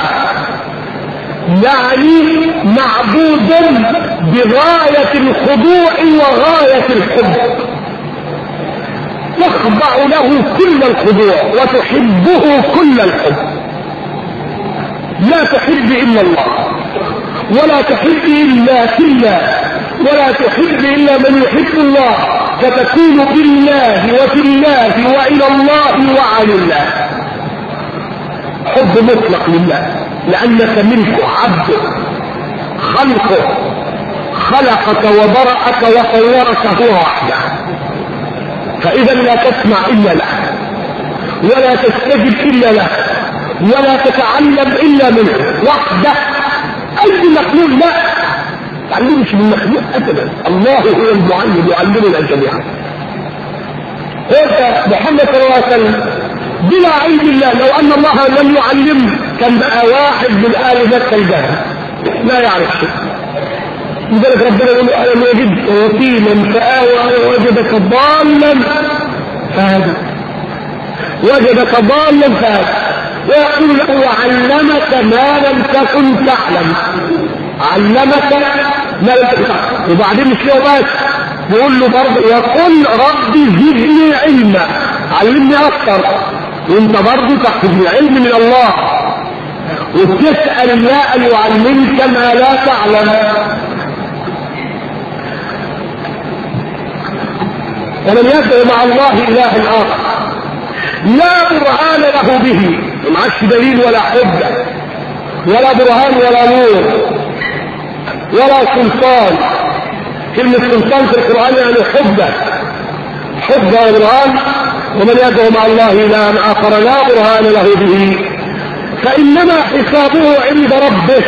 يعني معبود بغاية الخضوع وغاية الحب، تخضع له كل الخضوع وتحبه كل الحب. لا تحب الا الله ولا تحب الا كلا ولا تحب الا من يحب الله، فتكون بالله وفي الله والى الله وعن الله. حب مطلق لله لانك ملكه، عبده، خلقه، خلقك وبرأك وصورك هو وحده. فاذا لا تسمع الا له ولا تستجب الا له ولا تتعلم الا منه وحده. اي مخلوق لا تعلمش من مخلوق ابدا. الله هو المعلم يعلمنا جميعا. هذا محمد صلى الله عليه وسلم بلا علم الله. لو ان الله لم يعلمه كان بقى واحد من آل مكة الجاهل لا يعرف شيء. لذلك ربنا يقول ألم يجد يتيما فآوى ووجدك ضالا فهدى وجدك ضالا فهدى ويقول له وعلمك ما لم تكن تعلم. علمك ما لم تكن تعلم. وبعدين مش له بس يقول له برضه يقول ربي زدني علما علمني اكثر. وانت برضه تحفظ العلم من الله وتسأل الله ان يعلمك ما لا تعلم. ولم يدع مع الله اله اخر لا برهان له به. معكش دليل ولا حجه ولا برهان ولا نور ولا سلطان. كلمة سلطان في القرآن يعني حجة حجة وبرهان. ومن يدعو مع الله إلها آخر لا برهان له به فإنما حسابه عند ربه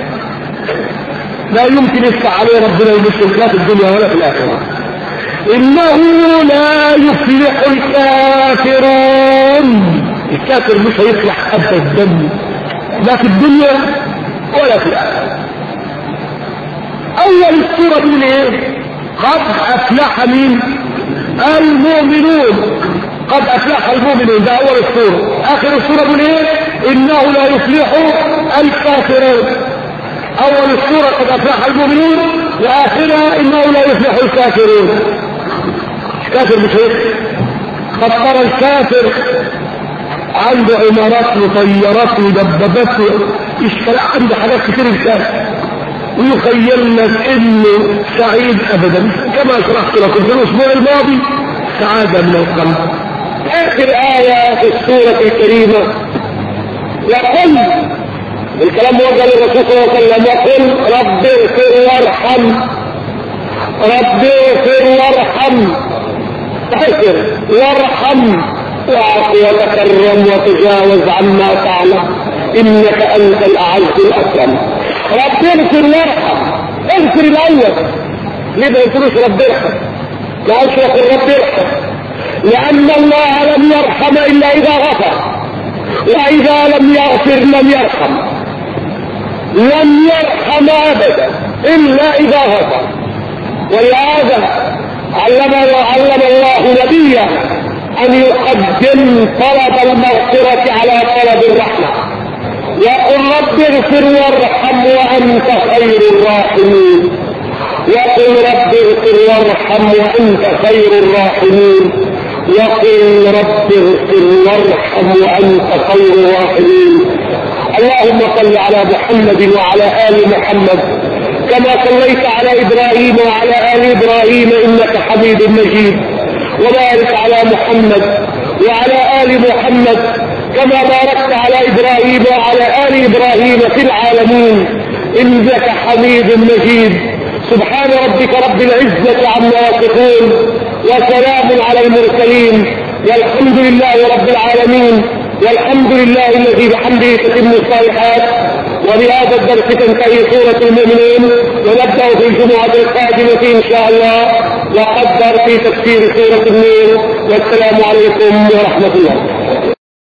لا يمكن يفتح عليه ربنا المشرك لا في الدنيا ولا في الآخرة. إنه لا يفلح الكافرون. الكافر مش هيفلح أبدا لا في الدنيا ولا في الآخرة. أول السورة من إيه؟ قد أفلح مين؟ المؤمنون. قد أفلح المؤمنون ده أول السورة. آخر السورة من إيه؟ إنه لا يفلح الكافرون. أول السورة قد أفلح المؤمنون وآخرها إنه لا يفلح الكافرون. الكافر مش هيك. قد ترى الكافر عنده عمارات وطيارات ودبابات وإشكال عنده حاجات كتير الكافر ويخيل لك انه سعيد ابدا كما شرحت لكم في الاسبوع الماضي سعادة من القلب. اخر آية في السورة الكريمة يقول الكلام موجه للرسول صلى الله عليه وسلم يقول رب اغفر وارحم رب اغفر وارحم اغفر وارحم واعف وتكرم وتجاوز عما تعلم انك انت الاعز الاكرم. رب اغفر وارحم. اغفر الاول. ليه ما يقولوش رب ارحم؟ لا اشرك الرب ارحم لان الله لم يرحم الا اذا غفر واذا لم يغفر لم يرحم. لم يرحم ابدا الا اذا غفر. ولهذا علم علم الله نبيه ان يقدم طلب المغفرة على طلب الرحمة. يقول رب اغفر وارحم وانت خير الراحمين. يقول رب اغفر وارحم وانت خير الراحمين. يقول رب اغفر وارحم وانت خير الراحمين. اللهم صل على محمد وعلى ال محمد كما صليت على ابراهيم وعلى ال ابراهيم انك حميد مجيد. وبارك على محمد وعلى ال محمد كما باركت على ابراهيم وعلى ال ابراهيم في العالمين انك حميد مجيد. سبحان ربك رب العزة عما يصفون وسلام على المرسلين والحمد لله رب العالمين. والحمد لله الذي بحمده تتم الصالحات. وبهذا الدرس تنتهي سورة المؤمنين ونبدأ في الجمعة القادمة إن شاء الله وقدر في تفسير سورة النور. والسلام عليكم ورحمة الله.